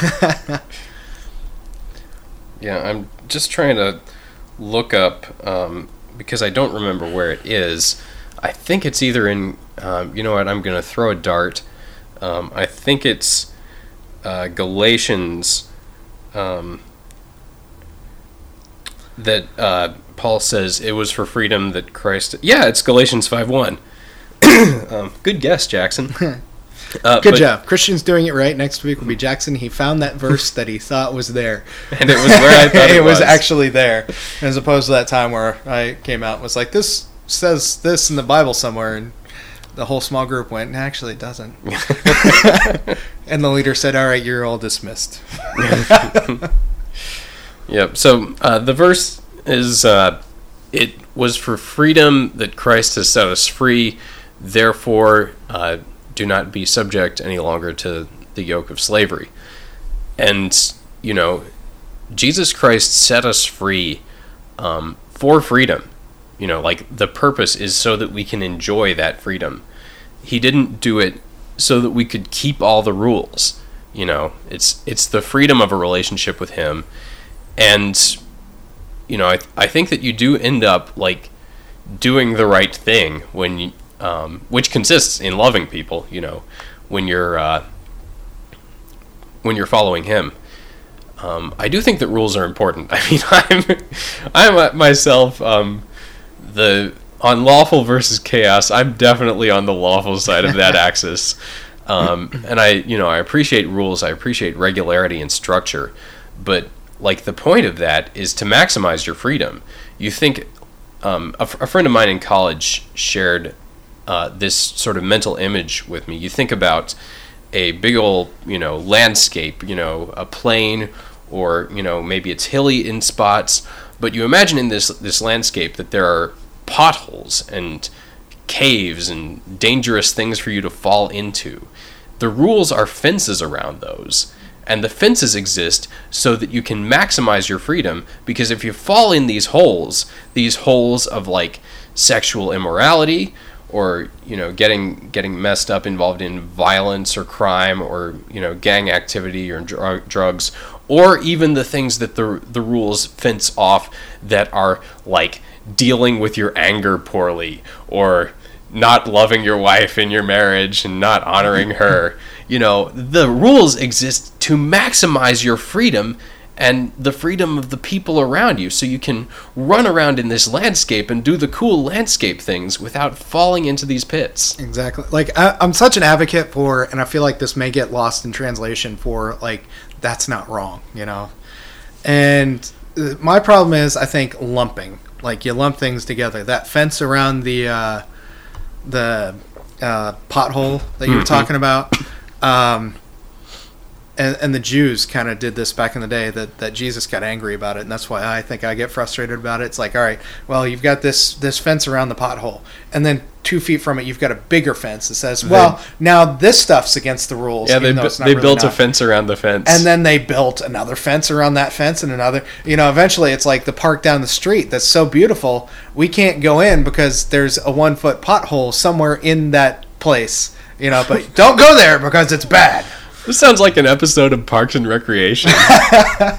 S2: Yeah, I'm just trying to look up, um, because I don't remember where it is. I think it's either in, um, you know what, I'm going to throw a dart. Um, I think it's uh, Galatians, um, that uh, Paul says it was for freedom that Christ... Yeah, it's Galatians five one. um, good guess, Jackson. Uh,
S1: Good
S2: but,
S1: job. Christian's doing it right. Next week will be Jackson. He found that verse that he thought was there.
S2: And it was where I thought it,
S1: it was.
S2: was.
S1: actually there. As opposed to that time where I came out and was like, this says this in the Bible somewhere. And the whole small group went, actually it doesn't. And the leader said, all right, you're all dismissed.
S2: Yep. So uh, the verse is, uh, it was for freedom that Christ has set us free. Therefore, uh, do not be subject any longer to the yoke of slavery. And, you know, Jesus Christ set us free um, for freedom. You know, like, the purpose is so that we can enjoy that freedom. He didn't do it so that we could keep all the rules. You know, it's it's the freedom of a relationship with him. And, you know, I, th- I think that you do end up, like, doing the right thing when you, Um, which consists in loving people, you know, when you're uh, when you're following him. Um, I do think that rules are important. I mean, I'm I'm myself um, the on lawful versus chaos. I'm definitely on the lawful side of that axis, um, and I you know I appreciate rules. I appreciate regularity and structure, but like the point of that is to maximize your freedom. You think um, a, f- a friend of mine in college shared Uh, this sort of mental image with me. You think about a big old, you know, landscape, you know, a plain, or, you know, maybe it's hilly in spots, but you imagine in this this landscape that there are potholes and caves and dangerous things for you to fall into. The rules are fences around those, and the fences exist so that you can maximize your freedom, because if you fall in these holes, these holes of like sexual immorality, or, you know, getting getting messed up, involved in violence or crime, or, you know, gang activity or dr- drugs, or even the things that the the rules fence off that are like dealing with your anger poorly, or not loving your wife in your marriage and not honoring her. You know, the rules exist to maximize your freedom, and the freedom of the people around you, so you can run around in this landscape and do the cool landscape things without falling into these pits.
S1: Exactly. Like, I, I'm such an advocate for, and I feel like this may get lost in translation for, like, that's not wrong, you know? And my problem is, I think, lumping. Like, you lump things together. That fence around the, uh, the uh, pothole that you were
S2: Mm-hmm.
S1: talking about, um... And, and the Jews kind of did this back in the day, that, that Jesus got angry about it, and that's why I think I get frustrated about it. It's like, all right, well, you've got this this fence around the pothole, and then two feet from it, you've got a bigger fence that says, well, now this stuff's against the rules.
S2: Yeah, they,
S1: even though
S2: bu-
S1: it's not
S2: they
S1: really
S2: built a
S1: not.
S2: fence around the fence.
S1: And then they built another fence around that fence, and another. You know, eventually it's like the park down the street that's so beautiful, we can't go in because there's a one foot pothole somewhere in that place. You know, but don't go there because it's bad.
S2: This sounds like an episode of Parks and Recreation.
S1: Uh,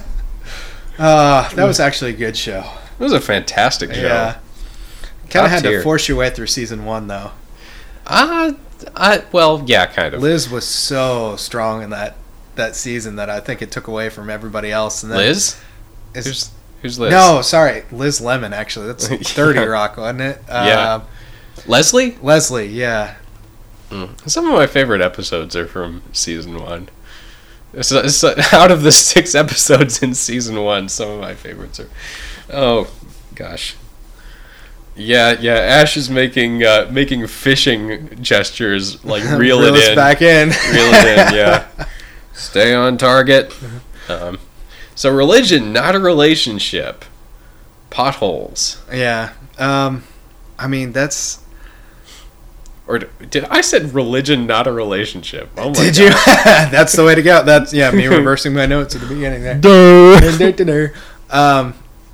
S1: that was actually a good show.
S2: It was a fantastic show.
S1: Yeah. Kind
S2: Top
S1: of had
S2: tier.
S1: to force your way through season one, though.
S2: Uh, I, well, yeah, kind of.
S1: Liz was so strong in that, that season that I think it took away from everybody else. And then
S2: Liz?
S1: is-
S2: Who's, who's Liz?
S1: No, sorry. Liz Lemon, actually. That's thirty
S2: Yeah.
S1: Rock, wasn't it?
S2: Yeah.
S1: Uh,
S2: Leslie?
S1: Leslie, yeah.
S2: Mm. Some of my favorite episodes are from season one. So, so out of the six episodes in season one, some of my favorites are. Oh, gosh. Yeah, yeah. Ash is making uh, making fishing gestures, like reel
S1: Reel
S2: it
S1: us
S2: in,
S1: back in.
S2: reel it in. Yeah. Stay on target. Um, so religion, not a relationship. Potholes.
S1: Yeah. Um, I mean, that's...
S2: Or d- did I said religion, not a relationship? Oh my
S1: Did
S2: God.
S1: you? That's the way to go. That's, yeah, me reversing my notes at the beginning there.
S2: Duh.
S1: um,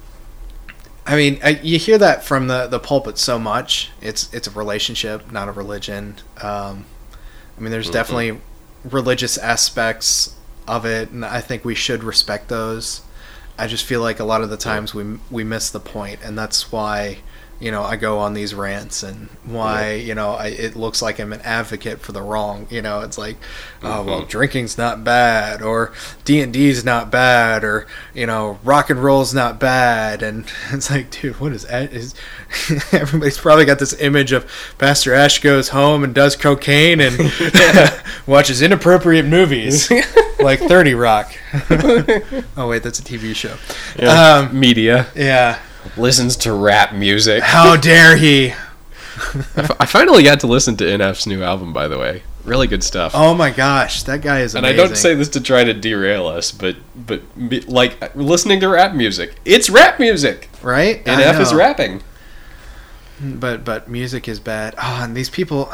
S1: I mean, I, you hear that from the, the pulpit so much. It's it's a relationship, not a religion. Um, I mean, there's
S2: Mhm.
S1: definitely religious aspects of it, and I think we should respect those. I just feel like a lot of the times we we miss the point, and that's why, you know, I go on these rants, and why, you know, I, it looks like I'm an advocate for the wrong. You know, it's like, oh, well,
S2: Mhm.
S1: drinking's not bad, or D and D's not bad, or, you know, rock and roll's not bad. And it's like, dude, what is that? Is, everybody's probably got this image of Pastor Ash goes home and does cocaine and watches inappropriate movies, like thirty Rock. Oh, wait, that's a T V show.
S2: Yeah.
S1: Um,
S2: Media.
S1: yeah.
S2: Listens to rap music.
S1: How dare he?
S2: I, f- I finally got to listen to N F's new album, by the way. Really good stuff.
S1: Oh my gosh, that guy is
S2: and
S1: amazing.
S2: I don't say this to try to derail us, but but me- like listening to rap music, it's rap music.
S1: right?
S2: N
S1: I
S2: F is
S1: know.
S2: rapping.
S1: But but music is bad. Oh, and these people.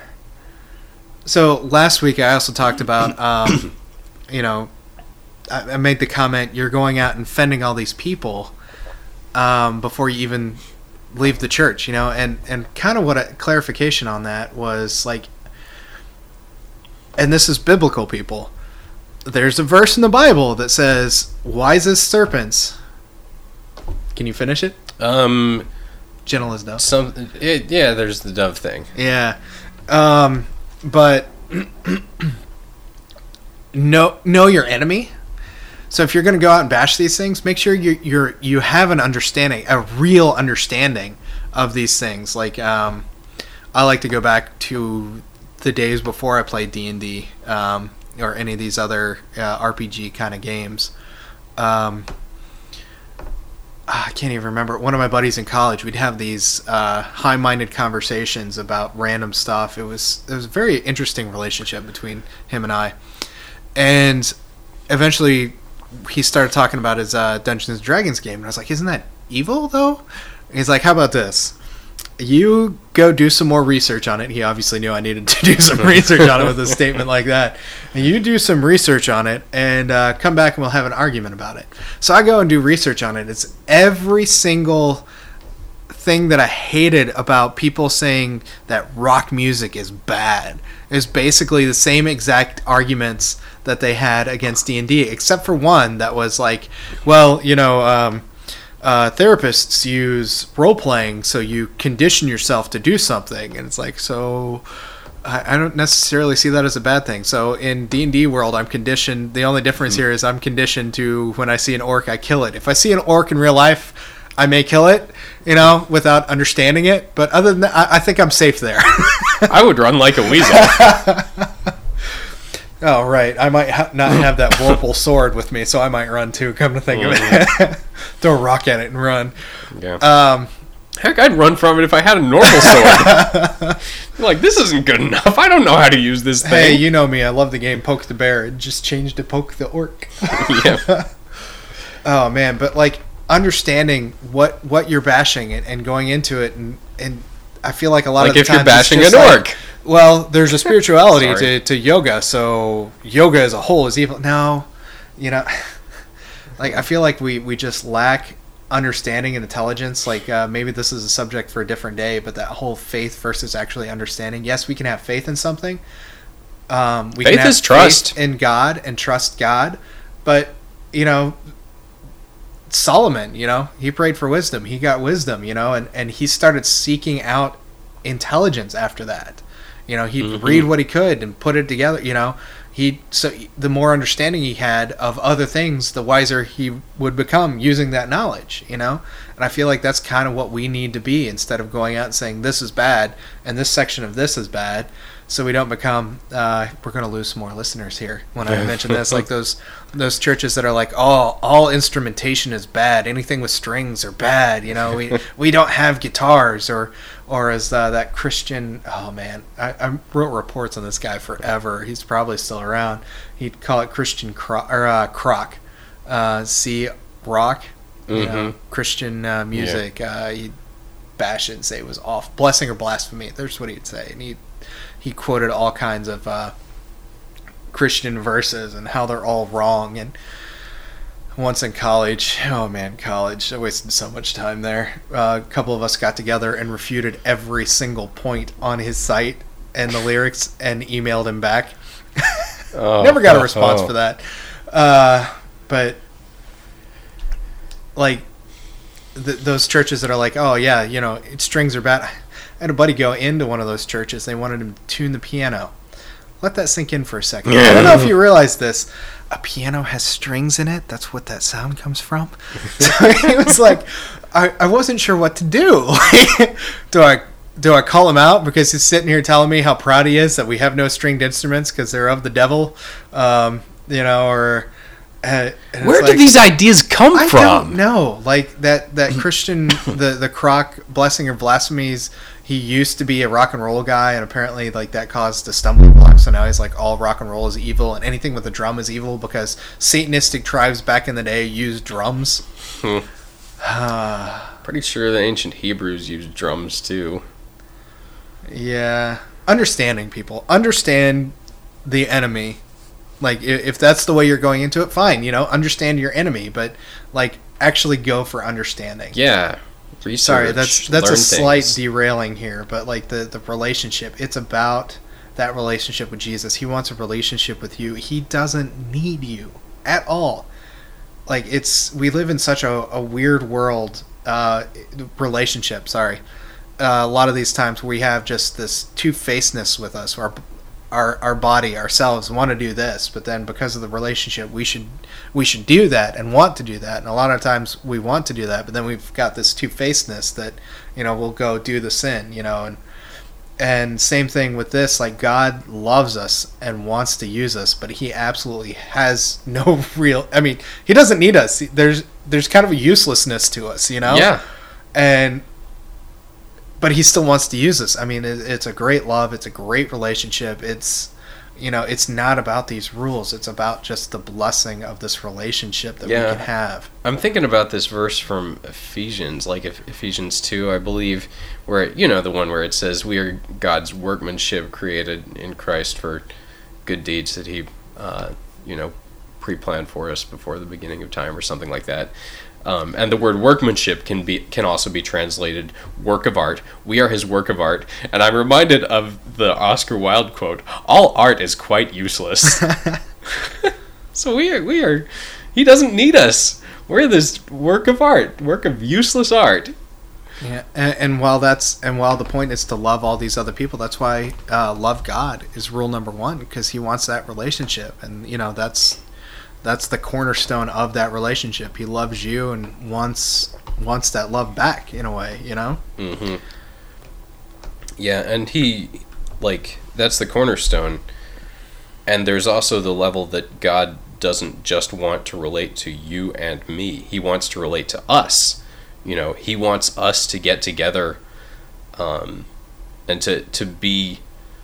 S1: So last week I also talked about, um, you know, I, I made the comment, you're going out and offending all these people um, before you even leave the church, you know, and and kind of what a clarification on that was like, and this is biblical, people. There's a verse in the Bible that says, "Wise as serpents." Can you finish it?
S2: Um,
S1: Gentle as doves.
S2: some it, yeah. There's the dove thing.
S1: Yeah, um, but know know your enemy. So if you're going to go out and bash these things, make sure you you're you have an understanding, a real understanding of these things. Like um, I like to go back to the days before I played D and D um, or any of these other uh, R P G kind of games. Um, I can't even remember. One of my buddies in college, we'd have these uh, high-minded conversations about random stuff. It was it was a very interesting relationship between him and I. And eventually, he started talking about his uh, Dungeons and Dragons game, and I was like, "Isn't that evil, though?" And he's like, "How about this? You go do some more research on it." He obviously knew I needed to do some research on it with a statement like that. And you do some research on it and uh, come back and we'll have an argument about it. So I go and do research on it. It's every single thing that I hated about people saying that rock music is bad. It's basically the same exact arguments that they had against D and D, except for one that was like, well, you know, um, Uh, therapists use role playing so you condition yourself to do something, and it's like, so I, I don't necessarily see that as a bad thing. So in D and D world, I'm conditioned. The only difference mm. here is I'm conditioned to when I see an orc, I kill it. If I see an orc in real life, I may kill it, you know, without understanding it. But other than that, I, I think I'm safe there.
S2: I would run like a weasel.
S1: Oh, right. I might ha- not have that Vorpal sword with me, so I might run too, come to think mm-hmm. of it. Throw a rock at it and run.
S2: Yeah. Um, Heck, I'd run from it if I had a normal sword. Like, this isn't good enough. I don't know how to use this thing.
S1: Hey, you know me. I love the game Poke the Bear. It just changed to Poke the Orc. Yeah. Oh, man. But, like, understanding what, what you're bashing and, and going into it, and, and I feel like a lot
S2: like
S1: of the
S2: if
S1: time...
S2: Like if you're bashing an
S1: like,
S2: orc.
S1: Well, there's a spirituality to, to yoga, so yoga as a whole is evil. No, you know, like, I feel like we, we just lack understanding and intelligence. Like, uh, maybe this is a subject for a different day, but that whole faith versus actually understanding. Yes, we can have faith in something. Um, we
S2: faith
S1: can have
S2: is trust
S1: faith in God and trust God, but, you know, Solomon, you know, he prayed for wisdom. He got wisdom, you know, and, and he started seeking out intelligence after that. You know, he'd mm-hmm. read what he could and put it together, you know. He so the more understanding he had of other things, the wiser he would become using that knowledge, you know. And I feel like that's kind of what we need to be, instead of going out and saying this is bad and this section of this is bad, so we don't become uh, we're going to lose some more listeners here when I mention this, like those those churches that are like, oh, all instrumentation is bad, anything with strings are bad, you know. We we don't have guitars, or or as uh, that Christian, oh man, I, I wrote reports on this guy forever. He's probably still around. He'd call it Christian Croc, or uh, Croc, uh, C rock, you mm-hmm. know, Christian uh, music. Yeah. Uh, he'd bash it and say it was off, blessing or blasphemy. That's what he'd say, and he he quoted all kinds of uh, Christian verses and how they're all wrong. And once in college, oh man, college, I wasted so much time there. Uh, a couple of us got together and refuted every single point on his site and the lyrics and emailed him back. Oh, Never got a response oh. for that. Uh, but, like, th- those churches that are like, oh yeah, you know, strings are bad. I had a buddy go into one of those churches. They wanted him to tune the piano. Let that sink in for a second. Yeah. I don't know if you realize this. A piano has strings in it. That's what that sound comes from. So he was like, I, I wasn't sure what to do. do I do I call him out because he's sitting here telling me how proud he is that we have no stringed instruments because they're of the devil, um, you know, or uh,
S3: where did like, these ideas come
S1: I
S3: from?
S1: I don't know. Like that that Christian the the Croc blessing or blasphemies. He used to be a rock and roll guy, and apparently, like, that caused a stumbling block. So now he's like, all rock and roll is evil, and anything with a drum is evil because Satanistic tribes back in the day used drums.
S2: Hmm. Pretty sure the ancient Hebrews used drums too.
S1: Yeah, understanding people, understand the enemy. Like, if that's the way you're going into it, fine. You know, understand your enemy, but like, actually go for understanding.
S2: Yeah. Research,
S1: Sorry, that's that's a slight
S2: things.
S1: derailing here, but like the, the relationship, it's about that relationship with Jesus. He wants a relationship with you. He doesn't need you at all. Like, it's we live in such a, a weird world, uh, relationship, sorry. Uh, a lot of these times we have just this two-facedness with us, our our our body, ourselves want to do this, but then because of the relationship, we should we should do that and want to do that. And a lot of times we want to do that, but then we've got this two-facedness that, you know, we'll go do the sin, you know, and and same thing with this. Like, God loves us and wants to use us, but he absolutely has no real. I mean, he doesn't need us. There's there's kind of a uselessness to us, you know.
S2: Yeah.
S1: And. But he still wants to use us. I mean, it, it's a great love. It's a great relationship. It's, you know, it's not about these rules. It's about just the blessing of this relationship that yeah. we can have.
S2: I'm thinking about this verse from Ephesians, like Ephesians two, I believe, where, you know, the one where it says, we are God's workmanship created in Christ for good deeds that he, uh, you know, pre-planned for us before the beginning of time, or something like that. Um, and the word workmanship can be can also be translated work of art. We are his work of art. And I'm reminded of the Oscar Wilde quote, all art is quite useless. So we are, we are, he doesn't need us. We're this work of art, work of useless art.
S1: Yeah, and, and while that's and while the point is to love all these other people, that's why uh, love God is rule number one, because He wants that relationship, and you know that's that's the cornerstone of that relationship. He loves you and wants wants that love back in a way, you know.
S2: Mm-hmm. Yeah, and He, like, that's the cornerstone, and there's also the level that God doesn't just want to relate to you and me. He wants to relate to us. You know, He wants us to get together um, and to, to be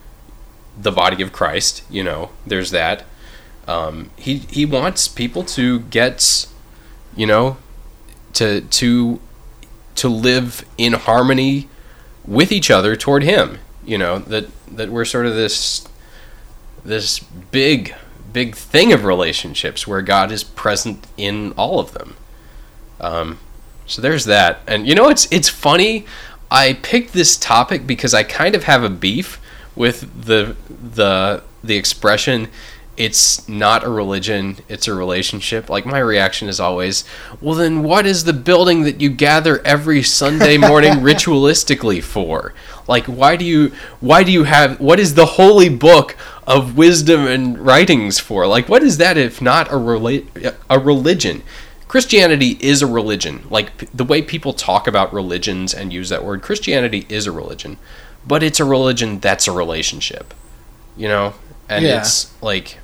S2: the body of Christ. You know, there's that. Um, he he wants people to get, you know, to to to live in harmony with each other toward Him. You know, that that we're sort of this this big big thing of relationships where God is present in all of them. Um, so there's that. And you know, it's it's funny. I picked this topic because I kind of have a beef with the the the expression, it's not a religion, it's a relationship. Like, my reaction is always, well, then what is the building that you gather every Sunday morning ritualistically for? Like, why do you why do you have what is the holy book of wisdom and writings for? Like, what is that if not a rela- a religion? Christianity is a religion. Like, p- the way people talk about religions and use that word, Christianity is a religion, but it's a religion that's a relationship. You know? And
S1: Yeah.
S2: it's like,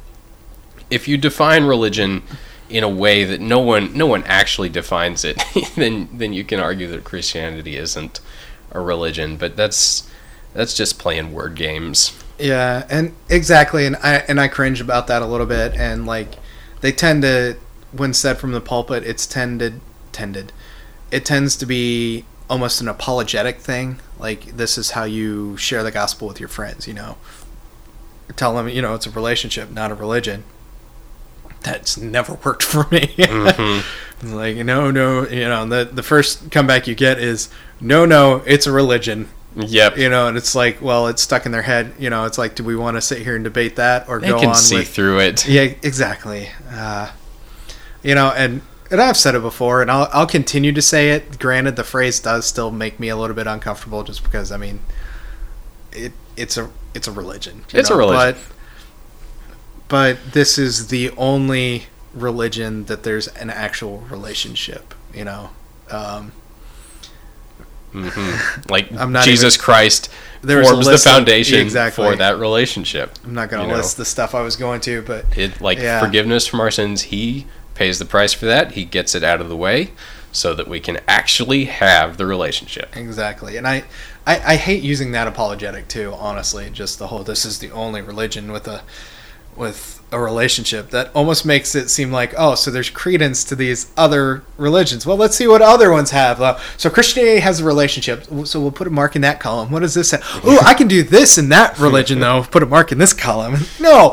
S2: if you define religion in a way that no one no one actually defines it, then then you can argue that Christianity isn't a religion. But that's that's just playing word games.
S1: Yeah, and exactly, and I and I cringe about that a little bit. And like, they tend to, when said from the pulpit, it's tended tended, it tends to be almost an apologetic thing. Like, this is how you share the gospel with your friends. You know, tell them, you know, it's a relationship, not a religion. That's never worked for me.
S2: Mm-hmm.
S1: Like, no, no, you know, the the first comeback you get is, no, no, it's a religion.
S2: Yep.
S1: You know, and it's like, well, it's stuck in their head. You know, it's like, do we want to sit here and debate that, or
S2: They
S1: go
S2: can
S1: on
S2: see
S1: with?
S2: through it.
S1: Yeah, exactly. Uh, you know, and and I've said it before, and I'll I'll continue to say it. Granted, the phrase does still make me a little bit uncomfortable, just because, I mean, it it's a it's a religion. you
S2: It's a
S1: know,
S2: religion.
S1: but but this is the only religion that there's an actual relationship. You know. Um,
S2: Mm-hmm. Like,
S1: I'm not
S2: Jesus
S1: even-
S2: Christ
S1: There was a
S2: forms the
S1: list of-
S2: foundation
S1: exactly.
S2: for that relationship.
S1: I'm not going
S2: You
S1: to
S2: know.
S1: list the stuff I was going to, but
S2: It like
S1: Yeah.
S2: forgiveness from our sins. He pays the price for that. He gets it out of the way so that we can actually have the relationship.
S1: exactly. And I, I, I hate using that apologetic too, honestly. Just the whole, this is the only religion with a with a relationship. That almost makes it seem like, oh, so there's credence to these other religions. Well, let's see what other ones have. Uh, so Christianity has a relationship, so we'll put a mark in that column. What does this say? Oh, I can do this in that religion, though. Put a mark in this column. No.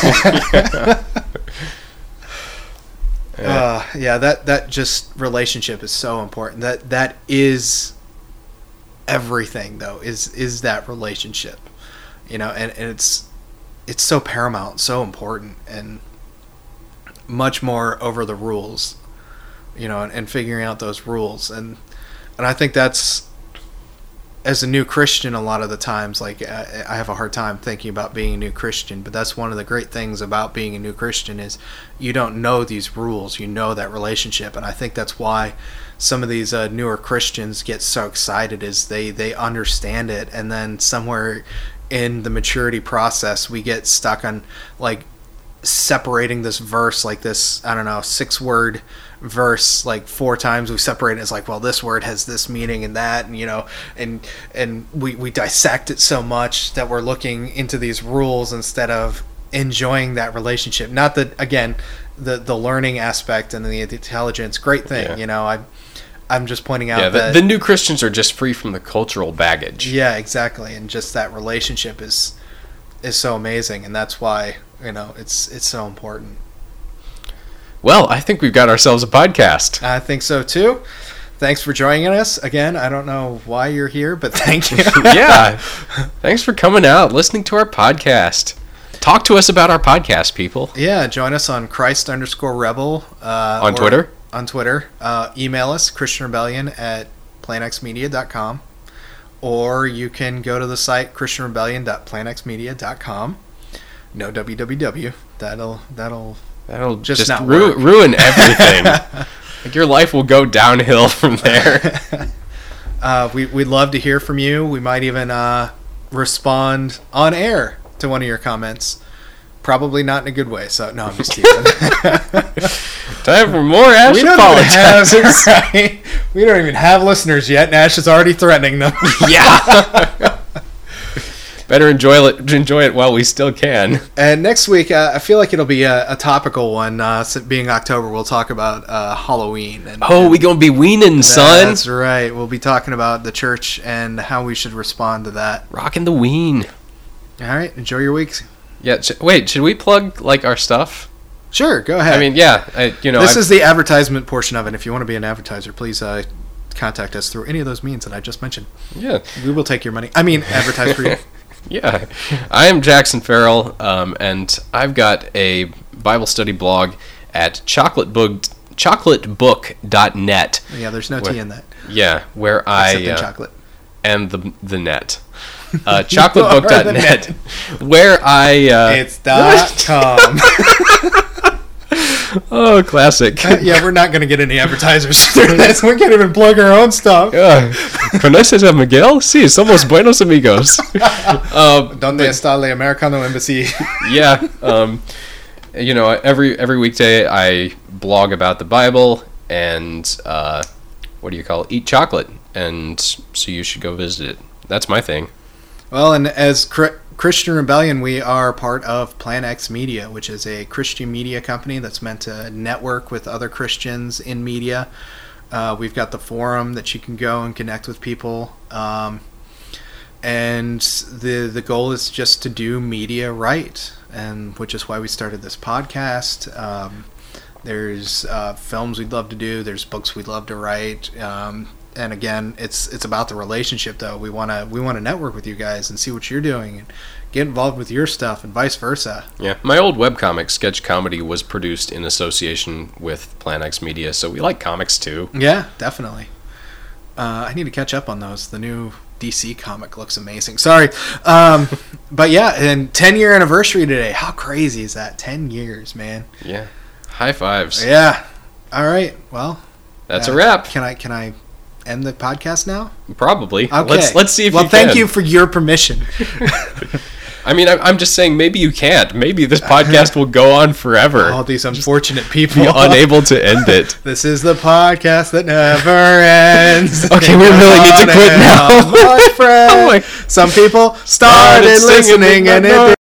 S1: Uh, yeah, that that just relationship is so important. That that is everything, though. Is is that relationship, you know? And, and it's it's so paramount, so important, and much more over the rules, you know, and, and figuring out those rules. And and I think that's, as a new Christian, a lot of the times, like, I, I have a hard time thinking about being a new Christian, but that's one of the great things about being a new Christian is you don't know these rules, you know that relationship. And I think that's why some of these uh, newer Christians get so excited, is they, they understand it, and then somewhere in the maturity process, we get stuck on, like, separating this verse, like this, I don't know, six word verse, like four times we separate it. It's like, well, this word has this meaning and that, and you know, and and we we dissect it so much that we're looking into these rules instead of enjoying that relationship. Not that, again, the the learning aspect and the intelligence, great thing,
S2: Yeah.
S1: you know. I I'm just pointing out
S2: Yeah, the,
S1: that
S2: the new Christians are just free from the cultural baggage.
S1: yeah, exactly, and just that relationship is is so amazing, and that's why, you know, it's it's so important.
S2: Well, I think we've got ourselves a podcast.
S1: I think so too. Thanks for joining us again. I don't know why you're here, but thank you.
S2: Yeah. Thanks for coming out, listening to our podcast. Talk to us about our podcast, people.
S1: Yeah, join us on Christ underscore Rebel uh,
S2: On
S1: or-
S2: Twitter?
S1: On Twitter, uh, email us Christian Rebellion at plan x media dot com, or you can go to the site christian rebellion dot plan x media dot com. No www. That'll that'll
S2: That'll
S1: just,
S2: just,
S1: not
S2: ru-
S1: work.
S2: ruin everything. Like your life will go downhill from there.
S1: uh, we we'd love to hear from you. We might even uh, respond on air to one of your comments. Probably not in a good way. So no, I'm just teasing.
S2: Time for more Ash
S1: we don't even have,
S2: apologizes.
S1: right? We don't even have listeners yet, and Ash is already threatening them.
S2: Yeah. Better enjoy it. Enjoy it while we still can.
S1: And next week, uh, I feel like it'll be a, a topical one. Uh, so being October, we'll talk about uh, Halloween. And,
S2: Oh,
S1: and
S2: we gonna be weaning, son.
S1: That's right. We'll be talking about the church and how we should respond to that.
S2: Rocking the ween.
S1: All right. Enjoy your weeks.
S2: Yeah. Sh- wait, should we plug like our stuff?
S1: Sure. Go ahead.
S2: I mean, yeah. I, you know,
S1: this
S2: I've-
S1: is the advertisement portion of it. If you want to be an advertiser, please uh, contact us through any of those means that I just mentioned.
S2: yeah.
S1: We will take your money. I mean, advertise for you.
S2: Yeah, I am Jackson Farrell, um, and I've got a Bible study blog at chocolatebook chocolatebook dot net.
S1: Yeah, there's no
S2: Where-
S1: T in that.
S2: Yeah, where I
S1: Except in
S2: uh,
S1: chocolate.
S2: and the the net. Uh, chocolatebook dot
S1: The
S2: net,
S1: net.
S2: where I uh,
S1: It's dot com.
S2: oh classic.
S1: Yeah, we're not going to get any advertisers through this. We can't even plug our own stuff.
S2: Uh, ¿Conoces a Miguel? Sí, somos buenos amigos. uh,
S1: Donde está el Americano Embassy?
S2: yeah, um, you know, every every weekday I blog about the Bible and uh, what do you call it? Eat chocolate, and so you should go visit it. That's my thing.
S1: Well, and as Cri- Christian Rebellion, we are part of Plan X Media, which is a Christian media company that's meant to network with other Christians in media. Uh, we've got the forum that you can go and connect with people. Um, and the the goal is just to do media right, and which is why we started this podcast. Um, there's uh, films we'd love to do. There's books we'd love to write. Um, and again, it's it's about the relationship, though. We wanna we wanna network with you guys and see what you're doing and get involved with your stuff, and vice versa.
S2: Yeah, my old webcomic Sketch Comedy was produced in association with Plan X Media, so we like comics too.
S1: Yeah, definitely. Uh, I need to catch up on those. The new D C comic looks amazing. Sorry, um, but yeah, and ten year anniversary today. How crazy is that? Ten years, man.
S2: Yeah, high fives.
S1: Yeah. All right. Well,
S2: That's
S1: uh,
S2: a wrap.
S1: Can I can I end the podcast now?
S2: Probably.
S1: Okay.
S2: Let's let's see if
S1: well,
S2: you
S1: thank
S2: can.
S1: you for your permission.
S2: I mean, I'm I'm just saying maybe you can't. Maybe this podcast will go on forever.
S1: All these unfortunate people.
S2: Be unable to end it.
S1: This is the podcast that never ends.
S2: Okay, we really need to quit now.
S1: My friend.
S2: Oh my-
S1: Some people started,
S2: Started singing
S1: listening
S2: in
S1: and
S2: the
S1: it